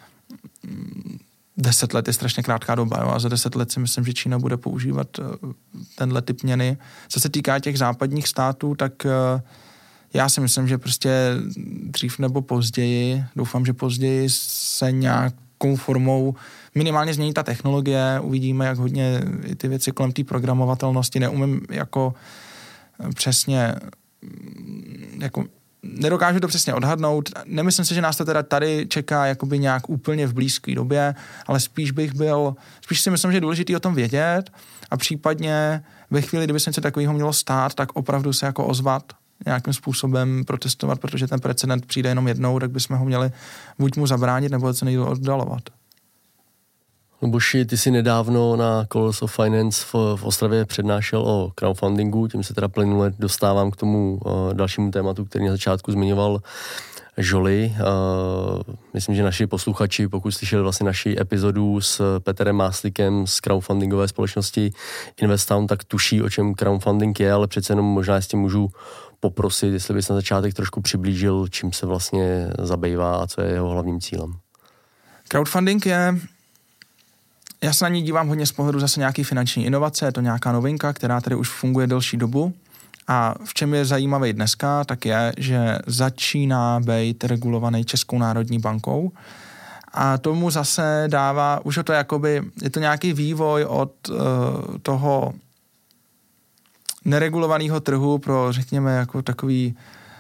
10 let je strašně krátká doba, jo, a za 10 let si myslím, že Čína bude používat tenhle typ měny. Co se týká těch západních států, tak já si myslím, že prostě dřív nebo později, doufám, že později se nějakou formou minimálně změní ta technologie, uvidíme, jak hodně i ty věci kolem té programovatelnosti, neumím jako přesně jako nedokážu to přesně odhadnout. Nemyslím si, že nás to teda tady čeká jakoby nějak úplně v blízké době, ale spíš si myslím, že je důležité o tom vědět a případně ve chvíli, kdyby se něco takového mělo stát, tak opravdu se jako ozvat, nějakým způsobem protestovat, protože ten precedent přijde jenom jednou, tak bychom ho měli buď mu zabránit, nebo se nejdřív oddalovat. Luboši, ty jsi nedávno na Colors of Finance v Ostravě přednášel o crowdfundingu, tím se teda plynule dostávám k tomu dalšímu tématu, který na začátku zmiňoval Žoli. Myslím, že naši posluchači, pokud slyšeli vlastně naši epizodu s Petrem Máslíkem z crowdfundingové společnosti Investown, tak tuší, o čem crowdfunding je, ale přece jenom možná s tím můžu poprosit, jestli bys na začátek trošku přiblížil, čím se vlastně zabývá a co je jeho hlavním cílem. Crowdfunding je, já se na ní dívám hodně z pohledu zase nějaký finanční inovace, je to nějaká novinka, která tady už funguje delší dobu A v čem je zajímavý dneska, tak je, že začíná být regulovaný Českou národní bankou a tomu zase dává, už to je to nějaký vývoj od toho neregulovaného trhu pro, řekněme, jako takový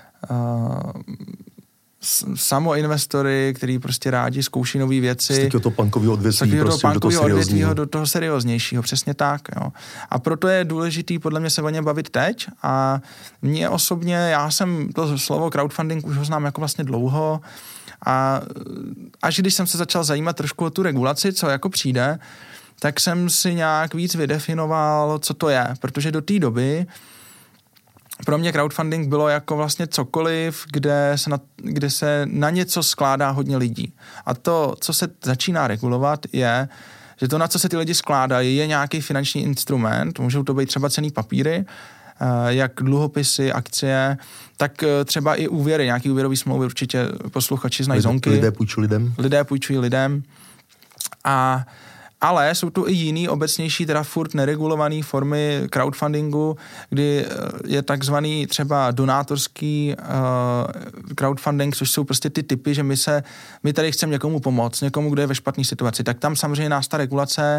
samoinvestory, který prostě rádi zkouší nové věci. Z takového to punkového odvětví prostě do toho seriózního. Do toho serióznějšího, přesně tak. Jo. A proto je důležitý podle mě se o něm bavit teď a mě osobně, já jsem to slovo crowdfunding už ho znám jako vlastně dlouho a až když jsem se začal zajímat trošku o tu regulaci, co jako přijde, tak jsem si nějak víc vydefinoval, co to je, protože do té doby pro mě crowdfunding bylo jako vlastně cokoliv, kde se na něco skládá hodně lidí. A to, co se začíná regulovat, je, že to, na co se ty lidi skládají, je nějaký finanční instrument, můžou to být třeba cenný papíry, jak dluhopisy, akcie, tak třeba i úvěry, nějaký úvěrový smlouvy, určitě posluchači znají zonky. Lidé půjčují lidem. Ale jsou tu i jiný obecnější, teda furt neregulované formy crowdfundingu, kdy je takzvaný třeba donátorský crowdfunding, což jsou prostě ty typy, že my tady chceme někomu pomoct, někomu, kdo je ve špatné situaci. Tak tam samozřejmě nás ta regulace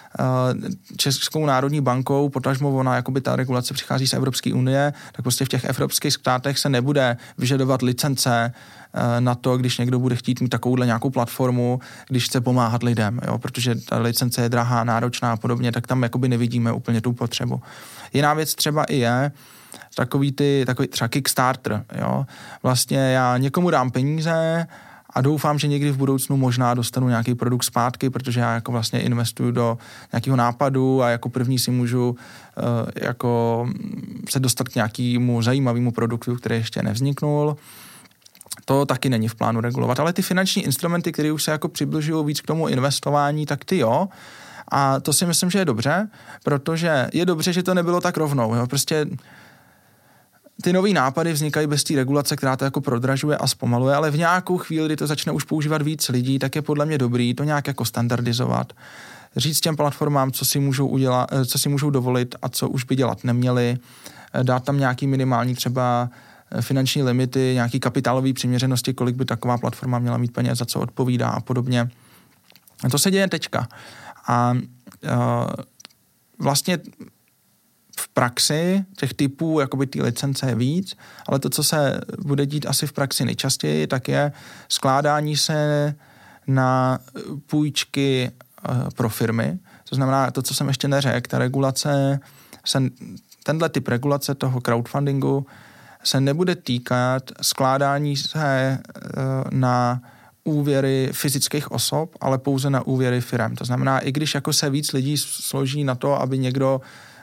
Českou národní bankou, potažmo ona, jakoby ta regulace přichází z Evropské unie, tak prostě v těch evropských státech se nebude vyžadovat licence na to, když někdo bude chtít mít takovouhle nějakou platformu, když chce pomáhat lidem, jo, protože ta licence je drahá, náročná a podobně, tak tam jakoby nevidíme úplně tu potřebu. Jiná věc třeba i je takový třeba Kickstarter, jo. Vlastně já někomu dám peníze a doufám, že někdy v budoucnu možná dostanu nějaký produkt zpátky, protože já jako vlastně investuju do nějakého nápadu a jako první si můžu jako se dostat k nějakému zajímavému produktu, který ještě nevzniknul. To taky není v plánu regulovat, ale ty finanční instrumenty, které už se jako přibližují víc k tomu investování, tak ty jo. A to si myslím, že je dobře, protože je dobře, že to nebylo tak rovnou. Jo? Prostě ty nový nápady vznikají bez té regulace, která to jako prodražuje a zpomaluje, ale v nějakou chvíli, kdy to začne už používat víc lidí, tak je podle mě dobrý to nějak jako standardizovat. Říct těm platformám, co si můžou udělat, co si můžou dovolit a co už by dělat neměli. Dát tam nějaký minimální třeba finanční limity, nějaký kapitálový přiměřenosti, kolik by taková platforma měla mít peněz, za co odpovídá a podobně. A to se děje teďka. A vlastně v praxi těch typů, jakoby ty licence je víc, ale to, co se bude dít asi v praxi nejčastěji, tak je skládání se na půjčky pro firmy. To znamená to, co jsem ještě neřekl, ta regulace, tenhle typ regulace toho crowdfundingu se nebude týkat skládání se na úvěry fyzických osob, ale pouze na úvěry firem. To znamená, i když jako se víc lidí složí na to, aby někdo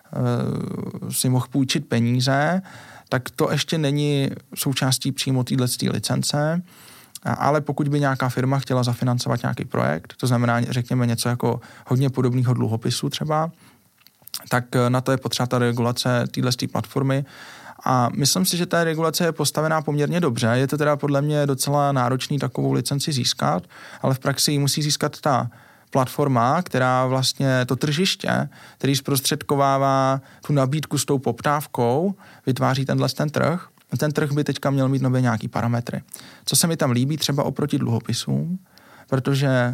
si mohl půjčit peníze, tak to ještě není součástí přímo této licence, ale pokud by nějaká firma chtěla zafinancovat nějaký projekt, to znamená, řekněme něco jako hodně podobného dluhopisu třeba, tak na to je potřeba ta regulace této platformy. A myslím si, že ta regulace je postavená poměrně dobře. Je to teda podle mě docela náročný takovou licenci získat, ale v praxi ji musí získat ta platforma, která vlastně to tržiště, který zprostředkovává tu nabídku s tou poptávkou, vytváří ten trh. Ten trh by teďka měl mít nově nějaký parametry. Co se mi tam líbí třeba oproti dluhopisům, protože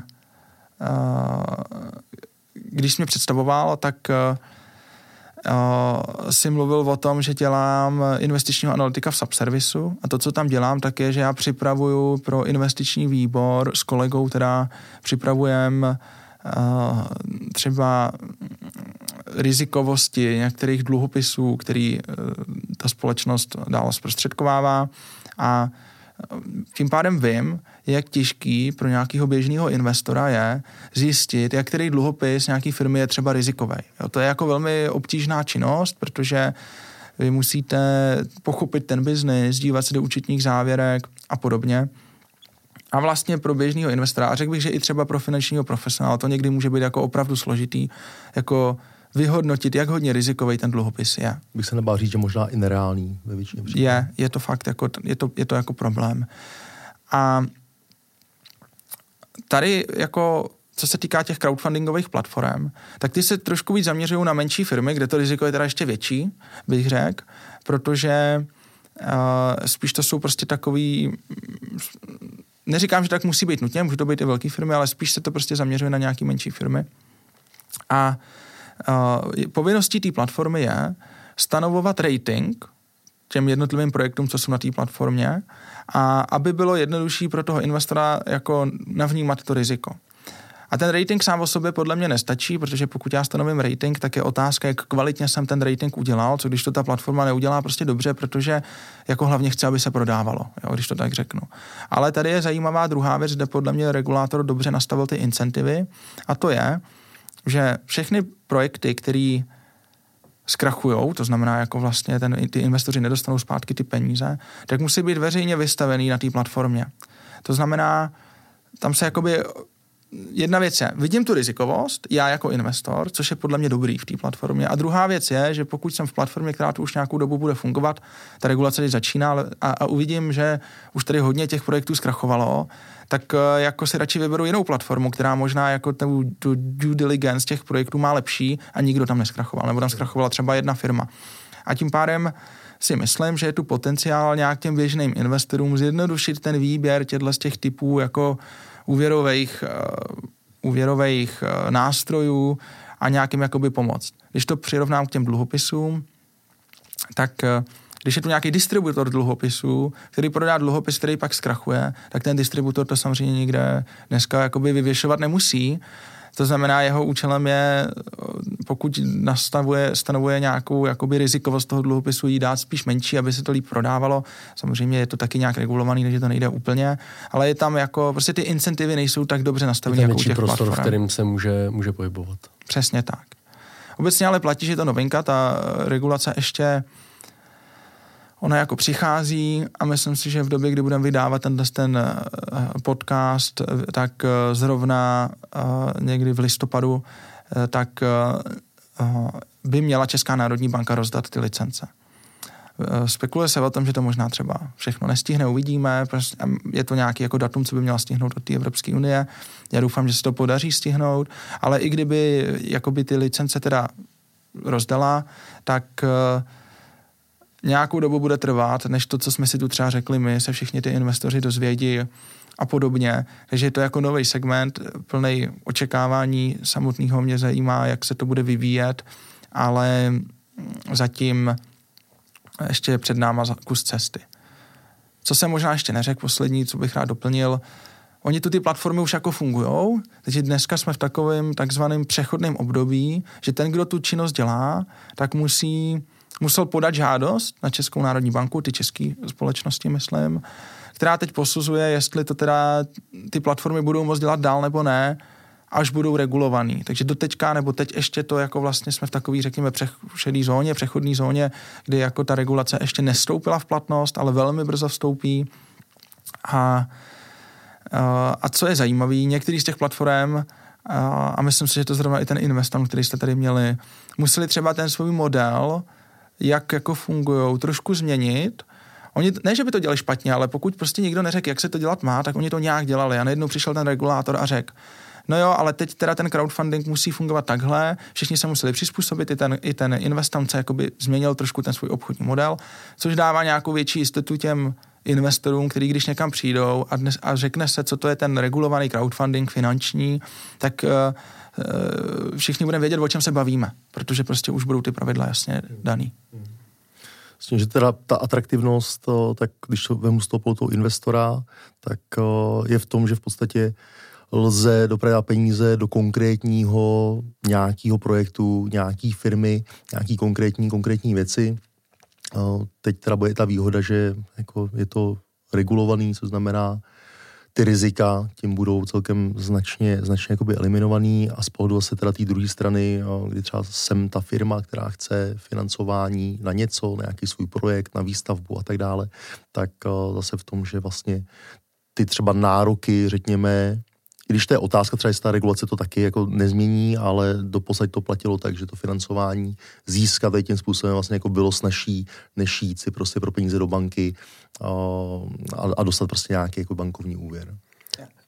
když jsi mě představoval, tak si mluvil o tom, že dělám investičního analytika v Subservisu a to, co tam dělám, tak je, že já připravuju pro investiční výbor s kolegou, teda připravujeme třeba rizikovosti některých dluhopisů, který ta společnost dál zprostředkovává a tím pádem vím, jak těžký pro nějakého běžného investora je zjistit, jak který dluhopis nějaký firmy je třeba rizikový. Jo, to je jako velmi obtížná činnost, protože vy musíte pochopit ten biznis, dívat se do účetních závěrek a podobně. A vlastně pro běžného investora, a řekl bych, že i třeba pro finančního profesionála, to někdy může být jako opravdu složitý, jako vyhodnotit, jak hodně rizikový ten dluhopis je. Bych se nebál říct, že možná i nereálný ve většině případů. Je to fakt, jako, je to jako problém. A tady jako co se týká těch crowdfundingových platform, tak ty se trošku víc zaměřují na menší firmy, kde to riziko je teda ještě větší, bych řekl, protože spíš to jsou prostě takový, neříkám, že tak musí být nutně, můžou to být i velké firmy, ale spíš se to prostě zaměřuje na nějaký menší firmy. A povinností té platformy je stanovovat rating těm jednotlivým projektům, co jsou na té platformě, a aby bylo jednodušší pro toho investora jako navnímat to riziko. A ten rating sám o sobě podle mě nestačí, protože pokud já stanovím rating, tak je otázka, jak kvalitně jsem ten rating udělal, co když to ta platforma neudělá prostě dobře, protože jako hlavně chce, aby se prodávalo, jo, když to tak řeknu. Ale tady je zajímavá druhá věc, kde podle mě regulátor dobře nastavil ty incentivy, a to je, že všechny projekty, které zkrachujou, to znamená, jako vlastně ty investoři nedostanou zpátky ty peníze, tak musí být veřejně vystavený na té platformě. To znamená, tam se jakoby jedna věc je, vidím tu rizikovost, já jako investor, což je podle mě dobrý v té platformě. A druhá věc je, že pokud jsem v platformě, která tu už nějakou dobu bude fungovat, ta regulace teď začíná a uvidím, že už tady hodně těch projektů zkrachovalo, tak jako si radši vyberu jinou platformu, která možná jako tu due diligence těch projektů má lepší a nikdo tam neskrachoval, nebo tam zkrachovala třeba jedna firma. A tím pádem si myslím, že je tu potenciál nějak těm běžným investorům zjednodušit ten výběr těchto z těch typů jako úvěrových nástrojů a nějakým jakoby pomoct. Když to přirovnám k těm dluhopisům, tak když je tu nějaký distributor dluhopisů, který prodá dluhopis, který pak zkrachuje, tak ten distributor to samozřejmě nikde dneska jakoby vyvěšovat nemusí. To znamená, jeho účelem je, pokud stanovuje nějakou jakoby rizikovost toho dluhopisu, jí dát spíš menší, aby se to líp prodávalo. Samozřejmě je to taky nějak regulovaný, takže to nejde úplně, ale je tam jako, prostě ty incentivy nejsou tak dobře nastavené jako u těch prostor, platform, v kterým se může pohybovat. Přesně tak. Obecně ale platí, že je to novinka, ta regulace ještě ona jako přichází a myslím si, že v době, kdy budeme vydávat ten podcast, tak zrovna někdy v listopadu, tak by měla Česká národní banka rozdat ty licence. Spekuluje se o tom, že to možná třeba všechno nestihne, uvidíme, je to nějaký jako datum, co by měla stihnout od té Evropské unie. Já doufám, že se to podaří stihnout, ale i kdyby jakoby ty licence teda rozdala, tak nějakou dobu bude trvat, než to, co jsme si tu třeba řekli my, se všichni ty investoři dozvědí a podobně. Takže je to jako nový segment, plný očekávání samotného. Mě zajímá, jak se to bude vyvíjet, ale zatím ještě je před náma kus cesty. Co jsem možná ještě neřekl, poslední, co bych rád doplnil, oni tu ty platformy už jako fungujou, takže dneska jsme v takovém takzvaném přechodném období, že ten, kdo tu činnost dělá, tak musel podat žádost na Českou národní banku, ty české společnosti, myslím, která teď posuzuje, jestli to teda ty platformy budou moct dělat dál nebo ne, až budou regulovaný. Takže doteďka, nebo teď ještě to jako vlastně jsme v takový, řekněme, přechodné zóně, kdy jako ta regulace ještě nestoupila v platnost, ale velmi brzo vstoupí. A co je zajímavé, některý z těch platform, a myslím si, že to zrovna i ten Investown, který jste tady měli, museli třeba ten svůj model, jak jako fungujou, trošku změnit. Oni, ne, že by to dělali špatně, ale pokud prostě nikdo neřekl, jak se to dělat má, tak oni to nějak dělali. A najednou přišel ten regulátor a řekl, no jo, ale teď teda ten crowdfunding musí fungovat takhle, všichni se museli přizpůsobit, i ten Investown se jakoby změnil trošku ten svůj obchodní model, což dává nějakou větší jistotu těm investorům, kteří když někam přijdou a řekne se, co to je ten regulovaný crowdfunding finanční, tak všichni budeme vědět, o čem se bavíme, protože prostě už budou ty pravidla jasně daný. Myslím, že teda ta atraktivnost, tak když to vemu z toho pohledu investora, tak je v tom, že v podstatě lze dopravit peníze do konkrétního nějakého projektu, nějaký firmy, nějaký konkrétní věci. Teď teda bude ta výhoda, že jako je to regulovaný, co znamená, ty rizika tím budou celkem značně jakoby eliminovaný a z pohledu se teda té druhé strany, kdy třeba jsem ta firma, která chce financování na něco, na nějaký svůj projekt, na výstavbu a tak dále, tak zase v tom, že vlastně ty třeba nároky, řekněme, i když to je otázka, třeba jestli ta regulace to taky jako nezmění, ale doposud to platilo tak, že to financování získat tím způsobem vlastně jako bylo snazší, než jít si prostě pro peníze do banky a dostat prostě nějaký jako bankovní úvěr.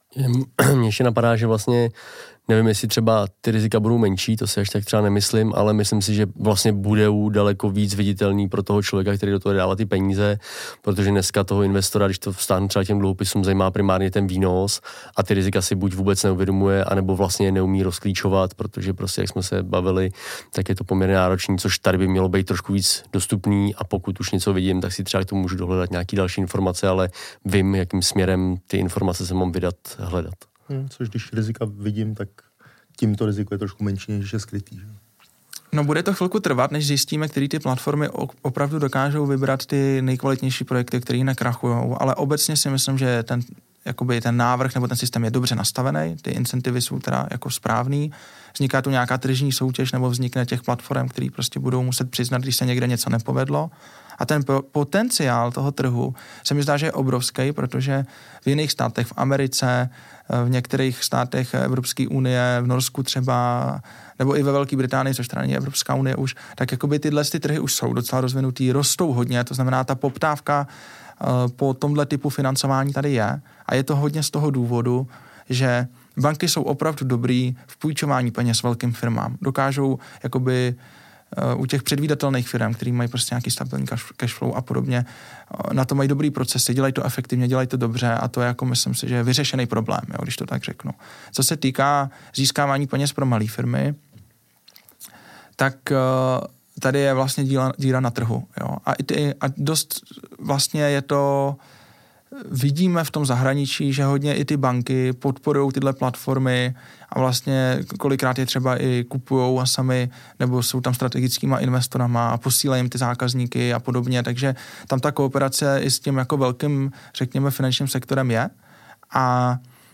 Mně ještě napadá, že vlastně nevím, jestli třeba ty rizika budou menší, to si až tak třeba nemyslím, ale myslím si, že vlastně budou daleko víc viditelný pro toho člověka, který do toho dává ty peníze, protože dneska toho investora, když to vztáhnu třeba těm dluhopisům, zajímá primárně ten výnos a ty rizika si buď vůbec neuvědomuje, anebo vlastně neumí rozklíčovat, protože prostě, jak jsme se bavili, tak je to poměrně náročný, což tady by mělo být trošku víc dostupný a pokud už něco vidím, tak si třeba k tomu můžu dohledat nějaký další informace, ale vím, jakým směrem ty informace se mám vydat, hledat. Což když rizika vidím, tak tímto riziko je trošku menší, než je skrytý. Že? No bude to chvilku trvat, než zjistíme, který ty platformy opravdu dokážou vybrat ty nejkvalitnější projekty, které nekrachujou, ale obecně si myslím, že ten návrh nebo ten systém je dobře nastavený, ty incentivy jsou teda jako správný, vzniká tu nějaká tržní soutěž nebo vznikne těch platform, které prostě budou muset přiznat, když se někde něco nepovedlo. A ten potenciál toho trhu se mi zdá, že je obrovský, protože v jiných státech, v Americe, v některých státech Evropské unie, v Norsku třeba, nebo i ve Velké Británii, což teda není Evropská unie už, tak jakoby tyhle trhy už jsou docela rozvinutý, rostou hodně, to znamená, ta poptávka po tomhle typu financování tady je a je to hodně z toho důvodu, že banky jsou opravdu dobrý v půjčování peněz velkým firmám. Dokážou jakoby u těch předvídatelných firm, který mají prostě nějaký stabilní cash flow a podobně, na to mají dobrý procesy, dělají to efektivně, dělají to dobře a to je jako myslím si, že je vyřešený problém, jo, když to tak řeknu. Co se týká získávání peněz pro malé firmy, tak tady je vlastně díra na trhu. Jo. A dost vlastně je to, vidíme v tom zahraničí, že hodně i ty banky podporují tyhle platformy a vlastně kolikrát je třeba i kupujou a sami, nebo jsou tam strategickýma investorama a posílají jim ty zákazníky a podobně, takže tam ta kooperace i s tím jako velkým, řekněme, finančním sektorem je a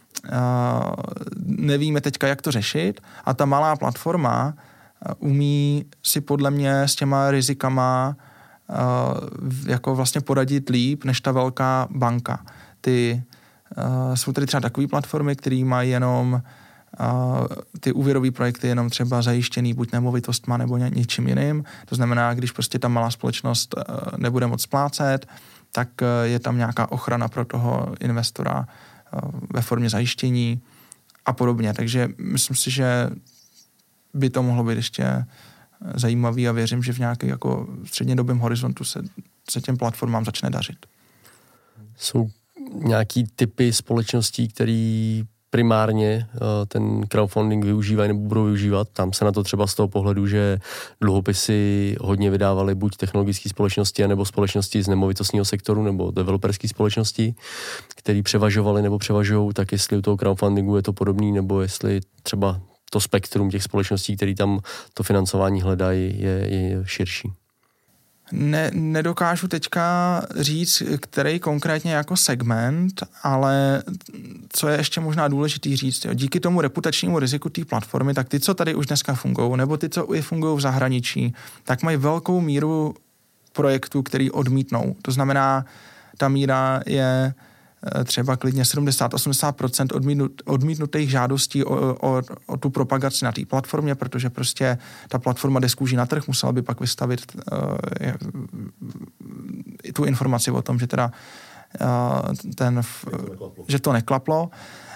nevíme teďka, jak to řešit a ta malá platforma umí si podle mě s těma rizikama jako vlastně poradit líp než ta velká banka. Jsou tady třeba takové platformy, které mají jenom ty úvěrové projekty jenom třeba zajištěný buď nemovitostma nebo něčím jiným. To znamená, když prostě ta malá společnost nebude moc splácet, tak je tam nějaká ochrana pro toho investora ve formě zajištění a podobně. Takže myslím si, že by to mohlo být ještě zajímavý a věřím, že v nějaké jako střednědobém horizontu se těm platformám začne dařit. Jsou nějaký typy společností, který primárně ten crowdfunding využívají nebo budou využívat. Tam se na to třeba z toho pohledu, že dluhopisy hodně vydávaly buď technologické společnosti, nebo společnosti z nemovitostního sektoru, nebo developerské společnosti, které převažovaly nebo převažují, tak jestli u toho crowdfundingu je to podobný, nebo jestli třeba to spektrum těch společností, které tam to financování hledají, je širší. Nedokážu teďka říct, který konkrétně jako segment, ale co je ještě možná důležitý říct, jo, díky tomu reputačnímu riziku té platformy, tak ty, co tady už dneska fungují, nebo ty, co i fungují v zahraničí, tak mají velkou míru projektů, který odmítnou. To znamená, ta míra je třeba klidně 70-80% odmítnutých žádostí o tu propagaci na té platformě, protože prostě ta platforma jde z kůží na trh, musela by pak vystavit tu informaci o tom, že teda že to neklaplo.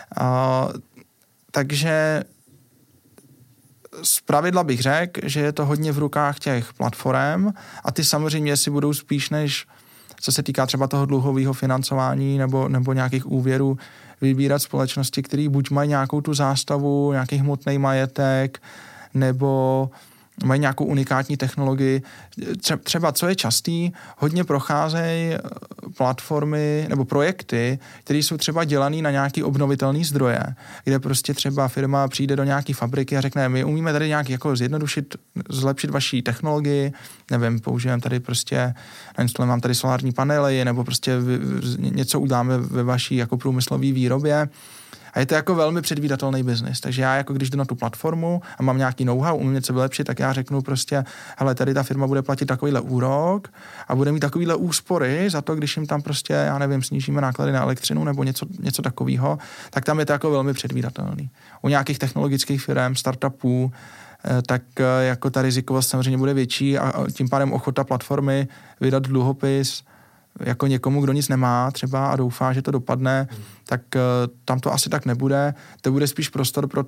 Takže zpravidla bych řekl, že je to hodně v rukách těch platform a ty samozřejmě si budou spíš než co se týká třeba toho dluhového financování nebo nějakých úvěrů, vybírat společnosti, které buď mají nějakou tu zástavu, nějaký hmotný majetek, nebo mají nějakou unikátní technologii. Třeba, co je častý, hodně procházejí platformy nebo projekty, které jsou třeba dělané na nějaký obnovitelný zdroje, kde prostě třeba firma přijde do nějaké fabriky a řekne, my umíme tady nějak jako zjednodušit, zlepšit vaši technologii, nevím, použijeme tady prostě, nainstalujeme vám tady solární panely, nebo prostě něco uděláme ve vaší jako průmyslové výrobě. A je to jako velmi předvídatelný biznis. Takže já jako když jdu na tu platformu a mám nějaký know-how, umím něco vylepšit, tak já řeknu prostě, hele, tady ta firma bude platit takovýhle úrok a bude mít takovýhle úspory za to, když jim tam prostě, já nevím, snížíme náklady na elektřinu nebo něco takového, tak tam je to jako velmi předvídatelný. U nějakých technologických firm, startupů, tak jako ta rizikovost samozřejmě bude větší a tím pádem ochota platformy vydat dluhopis jako někomu, kdo nic nemá třeba a doufá, že to dopadne, tak tam to asi tak nebude. To bude spíš prostor pro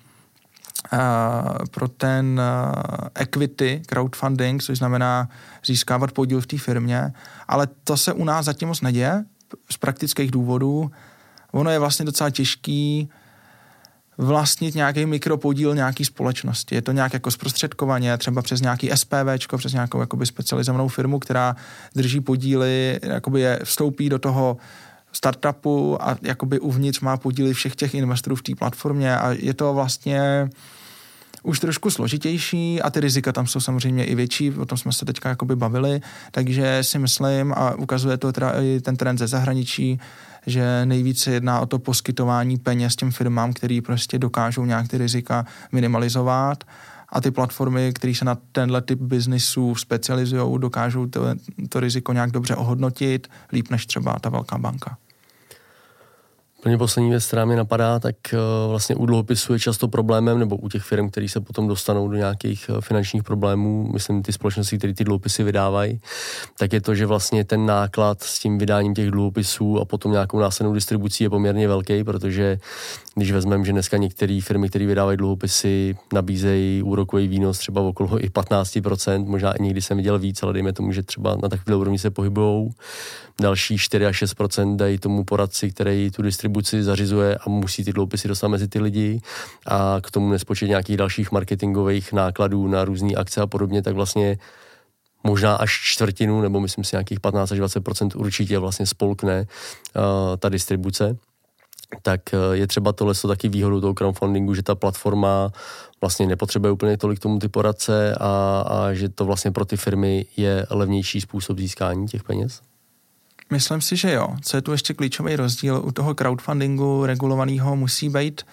ten equity crowdfunding, což znamená získávat podíl v té firmě, ale to se u nás zatím moc neděje z praktických důvodů. Ono je vlastně docela těžký vlastnit nějaký mikropodíl nějaký společnosti. Je to nějak jako zprostředkovaně, třeba přes nějaký SPVčko, přes nějakou jakoby specializovanou firmu, která drží podíly, jakoby vstoupí do toho startupu a jakoby uvnitř má podíly všech těch investorů v té platformě a je to vlastně už trošku složitější a ty rizika tam jsou samozřejmě i větší, o tom jsme se teďka jakoby bavili, takže si myslím a ukazuje to teda i ten trend ze zahraničí, že nejvíce jedná o to poskytování peněz těm firmám, který prostě dokážou nějak ty rizika minimalizovat a ty platformy, které se na tenhle typ biznisů specializují, dokážou to riziko nějak dobře ohodnotit, líp než třeba ta velká banka. Úplně poslední věc, která mě napadá, tak vlastně u dluhopisů je často problémem, nebo u těch firm, které se potom dostanou do nějakých finančních problémů, myslím ty společnosti, které ty dluhopisy vydávají, tak je to, že vlastně ten náklad s tím vydáním těch dluhopisů a potom nějakou následnou distribucí je poměrně velký, protože když vezmeme, že dneska některé firmy, které vydávají dluhopisy, nabízejí úrokový výnos třeba okolo i 15%, možná i někdy jsem viděl víc, ale dejme tomu, že třeba na takové úrovni se pohybujou. Další 4 až 6% dají tomu poradci, který tu distribuci zařizuje a musí ty dluhopisy dostat mezi ty lidi a k tomu nespočet nějakých dalších marketingových nákladů na různé akce a podobně, tak vlastně možná až čtvrtinu, nebo myslím si nějakých 15 až 20% určitě vlastně spolkne ta distribuce. Tak je třeba tohle taky výhodou toho crowdfundingu, že ta platforma vlastně nepotřebuje úplně tolik tomu ty poradce a že to vlastně pro ty firmy je levnější způsob získání těch peněz? Myslím si, že jo. Co je tu ještě klíčový rozdíl u toho crowdfundingu regulovaného musí být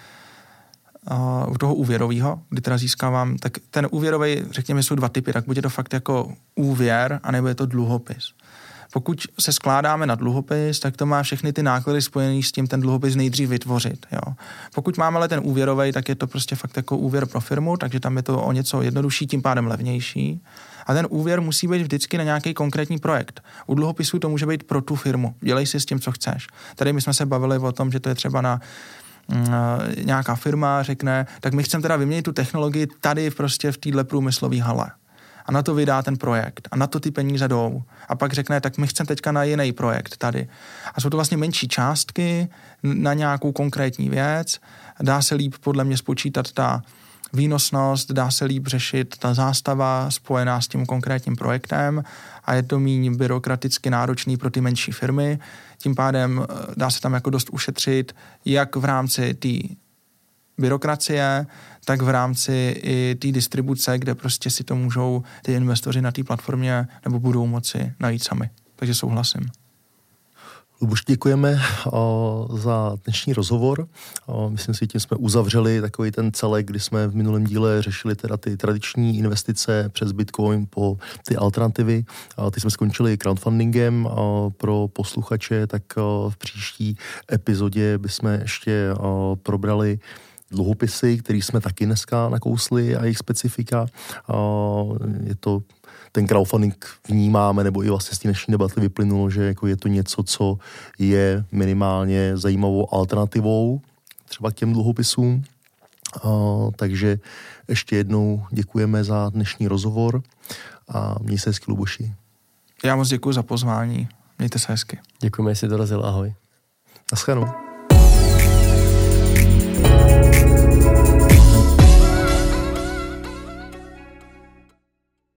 u toho úvěrového, kdy teda získávám, tak ten úvěrový, řekněme, jsou dva typy, tak buď je to fakt jako úvěr, anebo je to dluhopis. Pokud se skládáme na dluhopis, tak to má všechny ty náklady spojené s tím ten dluhopis nejdřív vytvořit. Jo. Pokud máme ale ten úvěrový, tak je to prostě fakt jako úvěr pro firmu, takže tam je to o něco jednodušší, tím pádem levnější. A ten úvěr musí být vždycky na nějaký konkrétní projekt. U dluhopisů to může být pro tu firmu. Dělej si s tím, co chceš. Tady my jsme se bavili o tom, že to je třeba na nějaká firma řekne, tak my chceme teda vyměnit tu technologii tady prostě v téhle průmyslové hale. A na to vydá ten projekt. A na to ty peníze jdou. A pak řekne, tak my chceme teďka na jiný projekt tady. A jsou to vlastně menší částky na nějakou konkrétní věc. Dá se líp podle mě spočítat ta výnosnost, dá se líp řešit ta zástava spojená s tím konkrétním projektem a je to méně byrokraticky náročný pro ty menší firmy. Tím pádem dá se tam jako dost ušetřit jak v rámci té byrokracie, tak v rámci i té distribuce, kde prostě si to můžou ty investoři na té platformě nebo budou moci najít sami. Takže souhlasím. Luboš, děkujeme za dnešní rozhovor. Myslím si, že tím jsme uzavřeli takový ten celek, kdy jsme v minulém díle řešili teda ty tradiční investice přes Bitcoin po ty alternativy. Teď jsme skončili crowdfundingem pro posluchače, tak v příští epizodě bychom ještě probrali dluhopisy, který jsme taky dneska nakousli a jejich specifika. Je to ten crowdfunding vnímáme, nebo i vlastně z té dnešní debaty vyplynulo, že jako je to něco, co je minimálně zajímavou alternativou třeba k těm dluhopisům. Takže ještě jednou děkujeme za dnešní rozhovor a měj se hezky, Luboši. Já moc děkuji za pozvání. Mějte se hezky. Děkujeme, že jsi dorazil. Ahoj. Naschledanou.